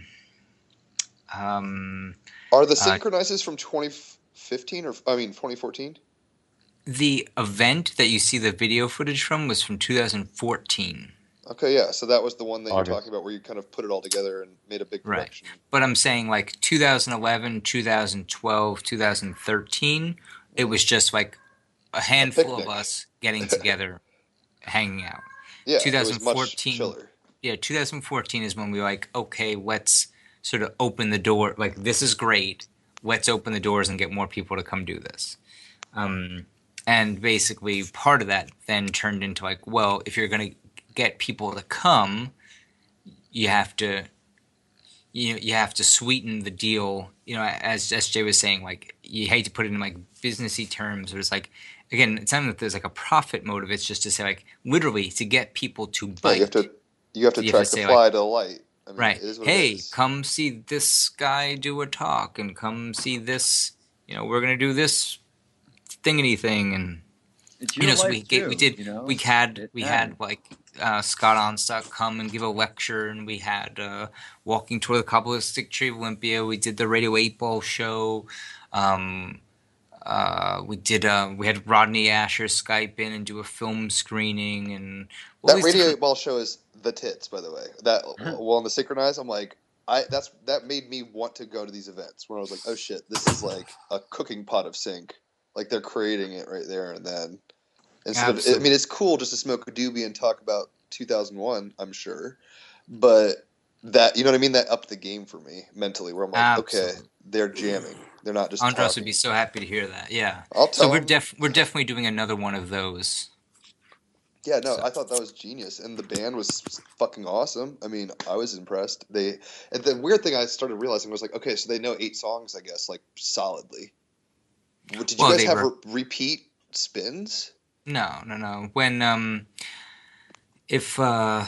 um, are the uh, synchronizers from twenty fifteen or I mean twenty fourteen? the event that you see the video footage from was from two thousand fourteen. Okay, yeah. So that was the one that you're August. talking about where you kind of put it all together and made a big Right. production. But I'm saying like two thousand eleven, two thousand twelve, two thousand thirteen, it was just like a handful of picnic. us getting together, hanging out. Yeah, it was much twenty fourteen, chiller. yeah, twenty fourteen is when we were like, okay, let's sort of open the door. Like, this is great. Let's open the doors and get more people to come do this. Um, and basically, part of that then turned into like, well, if you're going to get people to come, you have to, you know, you have to sweeten the deal. You know, as S J was saying, like you hate to put it in like businessy terms, but it's like, again, it's not that there's like a profit motive. It's just to say like literally to get people to Yeah, bite. you have to you have to You have track to the say, fly like- to the light. I mean, Right. It is what it Hey, is. come see this guy do a talk, and come see this. You know, we're gonna do this thingity thing, and It's you your know, so we life get, we too, did you know. we had It we matters. had like uh, Scott Onstock come and give a lecture, and we had uh, Walking Toward the Kabbalistic Tree of Olympia. We did the Radio Eight Ball show. Um, uh, we did uh, we had Rodney Asher Skype in and do a film screening, and all That these Radio different. eight Ball show is the tits, by the way. That well, on the Synchronize, I'm like, I that's that made me want to go to these events where I was like, oh shit, this is like a cooking pot of sync. Like they're creating it right there and then. Instead of, I Absolutely. mean, it's cool just to smoke a doobie and talk about two thousand one, I'm sure, but that you know what I mean. That upped the game for me mentally, where I'm like, okay, Absolutely. they're jamming. They're not just Andros would talking. be so happy to hear that. Yeah. I'll So tell we're him. def we're definitely doing another one of those. Yeah, no, So I thought that was genius, and the band was fucking awesome. I mean, I was impressed. They, and the weird thing I started realizing was like, okay, so they know eight songs, I guess, like solidly. What- Did you well, guys they have were re- repeat spins? no, no, no. When um, if uh,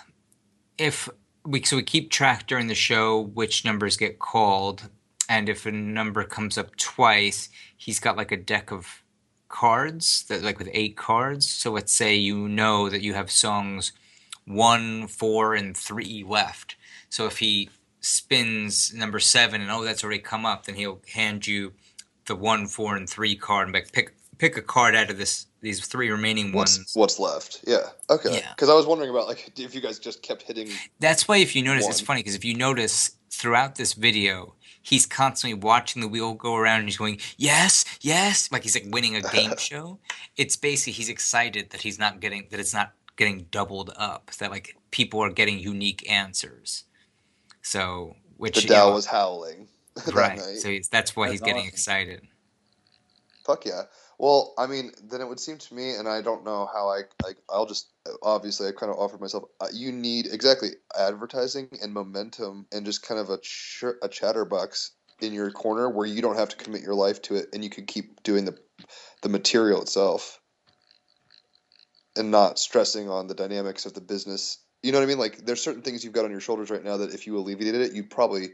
if we so we keep track during the show which numbers get called, and if a number comes up twice, he's got like a deck of cards that like with eight cards. So let's say you know that you have songs one, four, and three left. So if he spins number seven and oh that's already come up, then he'll hand you the one, four, and three card and like pick pick a card out of this these three remaining What's ones. what's left? Yeah, okay. Yeah. Because I was wondering about like if you guys just kept hitting. That's why if you notice, it's One. funny because if you notice throughout this video, he's constantly watching the wheel go around and he's going, yes, yes, like he's like winning a game show. It's basically he's excited that he's not getting that it's not getting doubled up, that like people are getting unique answers. So which The you Dow know, was howling that right. night. So he's, that's why That's he's getting awesome. excited. Fuck yeah. Well, I mean, then it would seem to me, and I don't know how I, like, I'll just, obviously, I kind of offered myself, uh, you need, exactly, advertising and momentum and just kind of a, ch- a chatterbox in your corner where you don't have to commit your life to it and you can keep doing the, the material itself and not stressing on the dynamics of the business. You know what I mean? Like, there's certain things you've got on your shoulders right now that if you alleviated it, you'd probably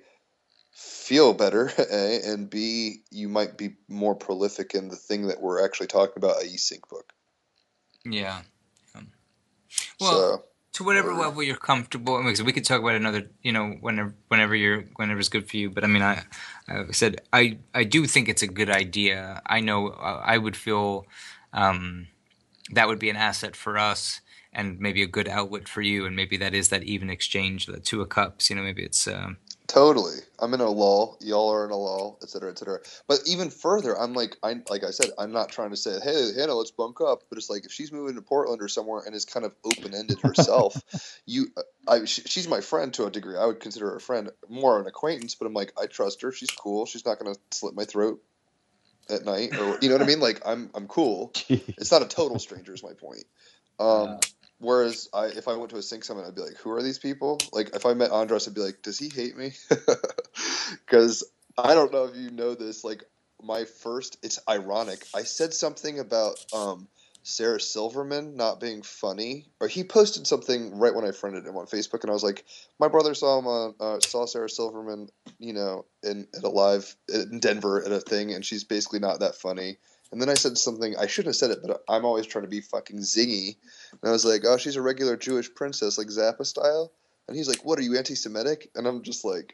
feel better, A, and B, you might be more prolific in the thing that we're actually talking about, that is sync book. Yeah. Um, well, So, to whatever whatever. level you're comfortable, I mean, 'cause we could talk about another, you know, whenever, whenever you're, whenever's good for you. But I mean, I, I said, I, I do think it's a good idea. I know uh, I would feel um, that would be an asset for us, and maybe a good outlet for you, and maybe that is that even exchange, the two of cups. You know, maybe it's. Um, Totally. I'm in a lull. Y'all are in a lull, et cetera, et cetera. But even further, I'm like, I like I said, I'm not trying to say, hey, Hannah, let's bunk up. But it's like if she's moving to Portland or somewhere and is kind of open ended herself, you, I, she, she's my friend to a degree. I would consider her a friend, more an acquaintance. But I'm like, I trust her. She's cool. She's not gonna slit my throat at night, or you know what I mean. Like I'm, I'm cool. It's not a total stranger. Is my point. Um, Yeah. Whereas I, if I went to a sync summit, I'd be like, "Who are these people?" Like, if I met Andros, I'd be like, "Does he hate me?" Because I don't know if you know this. Like, my first, it's ironic. I said something about um, Sarah Silverman not being funny, or he posted something right when I friended him on Facebook, and I was like, "My brother saw him on, uh, saw Sarah Silverman, you know, in at a live in Denver at a thing, and she's basically not that funny." And then I said something, I shouldn't have said it, but I'm always trying to be fucking zingy. And I was like, oh, she's a regular Jewish princess, like Zappa style. And he's like, what, are you anti-Semitic? And I'm just like,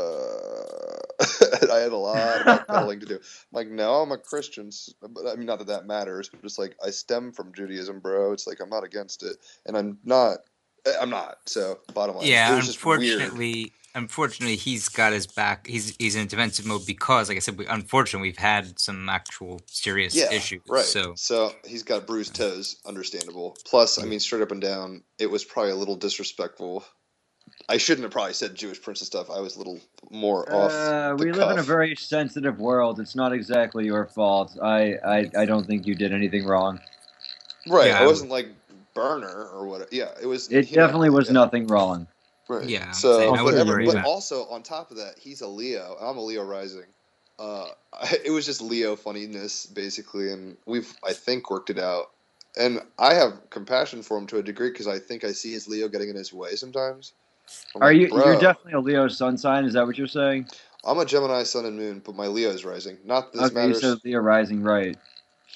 uh, and I had a lot of backpedaling to do. I'm like, no, I'm a Christian. But I mean, not that that matters, but just like, I stem from Judaism, bro. It's like, I'm not against it. And I'm not, I'm not. So, bottom line, yeah, it was just weird. unfortunately, unfortunately, he's got his back. He's he's in defensive mode because, like I said, we, unfortunately, we've had some actual serious Yeah, issues. right. So, So he's got bruised toes, understandable. Plus, I Yeah. mean, straight up and down, it was probably a little disrespectful. I shouldn't have probably said Jewish princess stuff. I was a little more off Uh, the we cuff. live in a very sensitive world. It's not exactly your fault. I, I, I don't think you did anything wrong. Right. Yeah, I I wasn't like burner or what. Yeah, it was. It you know, definitely was yeah, nothing wrong. Right. Yeah, I'm So, saying I but, wouldn't every, worry but about it. also on top of that, he's a Leo. I'm a Leo rising. Uh, I, it was just Leo funniness basically, and we've I think worked it out. And I have compassion for him to a degree because I think I see his Leo getting in his way sometimes. I'm Are like, you? bro, You're definitely a Leo sun sign. Is that what you're saying? I'm a Gemini sun and moon, but my Leo is rising. Not that this Okay, you matters. said Leo rising, right?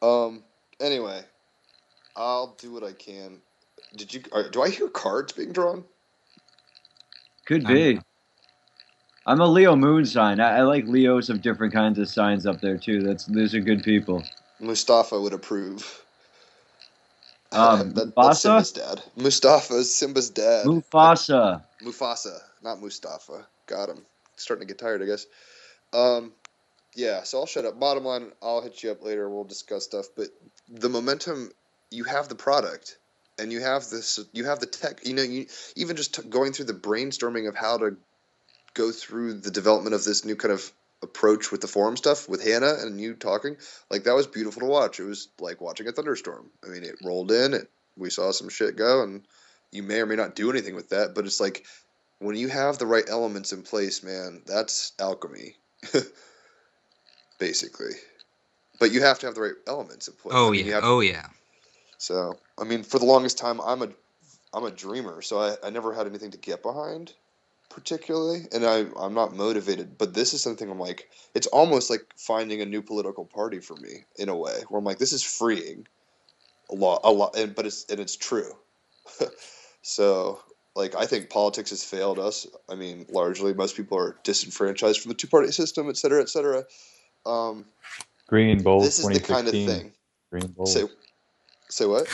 Um. Anyway, I'll do what I can. Did you? Are, do I hear cards being drawn? Could Um, be. I'm a Leo moon sign. I, I like Leos of different kinds of signs up there too. That's those are good people. Mustafa would approve. Um, that, that's Mufasa, Simba's dad. Mustafa is Simba's dad. I, Mufasa. Mufasa, not Mustafa. Got him. Starting to get tired, I guess. Um, yeah. So I'll shut up. Bottom line, I'll hit you up later. We'll discuss stuff. But the momentum, you have the product, and you have this. You have the tech. You know, you even just t- going through the brainstorming of how to go through the development of this new kind of approach with the forum stuff with Hannah and you talking, like that was beautiful to watch. It was like watching a thunderstorm. I mean, it rolled in, it we saw some shit go, and you may or may not do anything with that, but it's like when you have the right elements in place, man, that's alchemy, basically. But you have to have the right elements in place. Oh I mean, you yeah, have, oh yeah. so I mean, for the longest time, I'm a I'm a dreamer, so I, I never had anything to get behind particularly, and I, I'm not motivated, but this is something I'm like, it's almost like finding a new political party for me in a way, where I'm like, this is freeing a lot, a lot, and, but it's, and it's true. So, like, I think politics has failed us. I mean, largely, most people are disenfranchised from the two-party system, et cetera, et cetera. Um, Green Bowls this is the kind of twenty sixteen. thing. Green Bowls. Say, say what?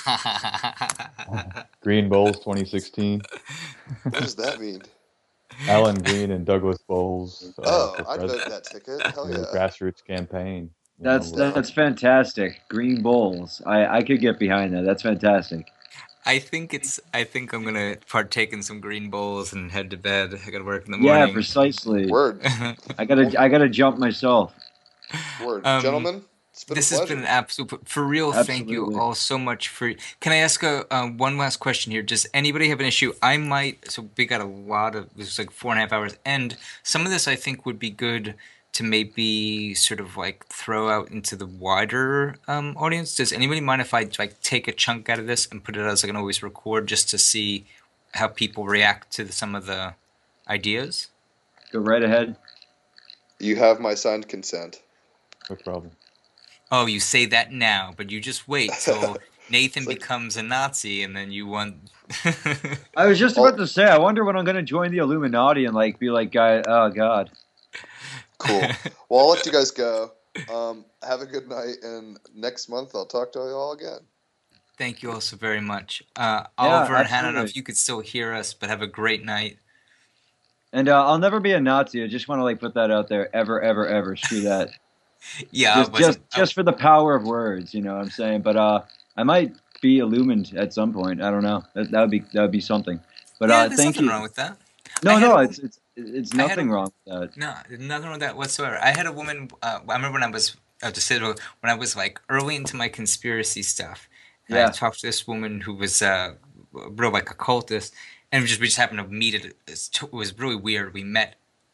Green Bowls twenty sixteen. What does that mean? Alan Green and Douglas Bowles. Uh, Oh, for I'd vote president. that ticket. Hell Their yeah. grassroots campaign. You That's know, that's fantastic. Green bowls. I I could get behind that. That's fantastic. I think it's. I think I'm gonna partake in some green bowls and head to bed. I gotta work in the Yeah, morning. precisely. Word. I gotta I gotta jump myself. Word. Um, Gentlemen, it's been This a has pleasure. been an absolute for real. Thank you Absolutely. all so much for. Can I ask a uh, one last question here? Does anybody have an issue? I might. So we got a lot of. This was like four and a half hours, and some of this I think would be good to maybe sort of like throw out into the wider um, audience. Does anybody mind if I like take a chunk out of this and put it as I can always record just to see how people react to the, some of the ideas? Go right ahead. You have my signed consent. no problem. Oh, you say that now, but you just wait till Nathan It's like- becomes a Nazi, and then you want. I was just Oh. about to say. I wonder when I'm gonna join the Illuminati and like be like, guy. Oh God. Cool. Well, I'll let you guys go. Um, have a good night, and next month I'll talk to you all again. Thank you all so very much. Uh, Yeah, Oliver and Hannah, I don't know absolutely. if you could still hear us, but have a great night. And uh, I'll never be a Nazi. I just want to like put that out there. Ever, ever, ever. Screw that. Yeah, just, I wasn't. just, just for the power of words. You know what I'm saying? But uh, I might be illumined at some point. I don't know. That that would be that would be something. But yeah, uh, there's thank nothing you. wrong with that. No, I had no, a- it's it's it's I had nothing a- wrong with that. No, there's nothing wrong with that whatsoever. I had a woman. Uh, I remember when I was. I have to say, when I was like early into my conspiracy stuff, and I Yeah. talked to this woman who was uh, real like occultist, and we just we just happened to meet it. It was really weird. We met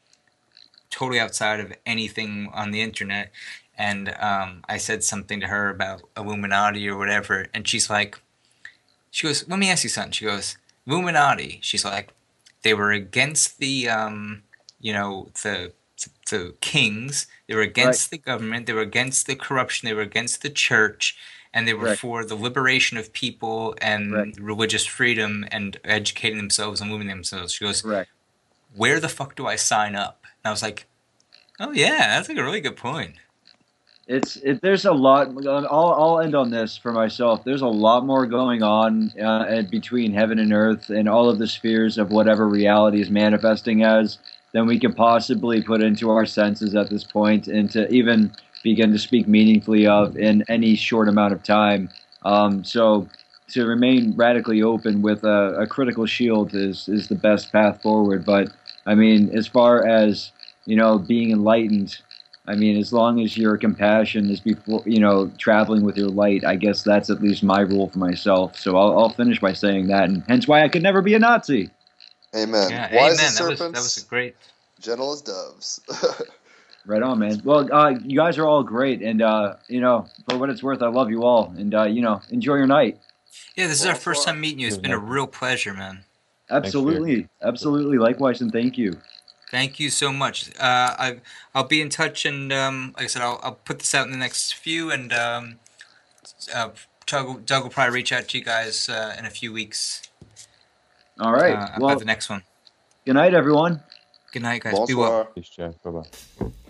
totally outside of anything on the internet, and um, I said something to her about Illuminati or whatever, and she's like, she goes, "Let me ask you something." She goes, "Illuminati." She's like, they were against the, um, you know, the the kings. They were against the government. They were against the corruption. They were against the church, and they were Right. for the liberation of people and Right. religious freedom and educating themselves and moving themselves. She goes, Correct. "Where the fuck do I sign up?" And I was like, "Oh yeah, that's like a really good point." It's it. There's a lot. I'll I'll end on this for myself. There's a lot more going on uh, and between heaven and earth and all of the spheres of whatever reality is manifesting as than we could possibly put into our senses at this point, and to even begin to speak meaningfully of in any short amount of time. Um, so to remain radically open with a, a critical shield is is the best path forward. But I mean, as far as you know, being enlightened. I mean, as long as your compassion is before, you know, traveling with your light, I guess that's at least my rule for myself. So I'll, I'll finish by saying that, and hence why I could never be a Nazi. Amen. Yeah, Wise amen. as That was serpents, that was a great. gentle as doves. Right on, man. Well, uh, you guys are all great, and uh, you know, for what it's worth, I love you all, and uh, you know, enjoy your night. Yeah, this is our Well, first well, time meeting you. It's been a real pleasure, man. Absolutely, absolutely. Likewise, and thank you. Thank you so much. Uh, I I'll be in touch, and um, like I said, I'll I'll put this out in the next few, and um, uh, Doug, Doug will probably reach out to you guys uh, in a few weeks All right. uh, well, about the next one. good night, everyone. Good night, guys. Be well. Bonsoir. Peace, Jeff. Bye bye.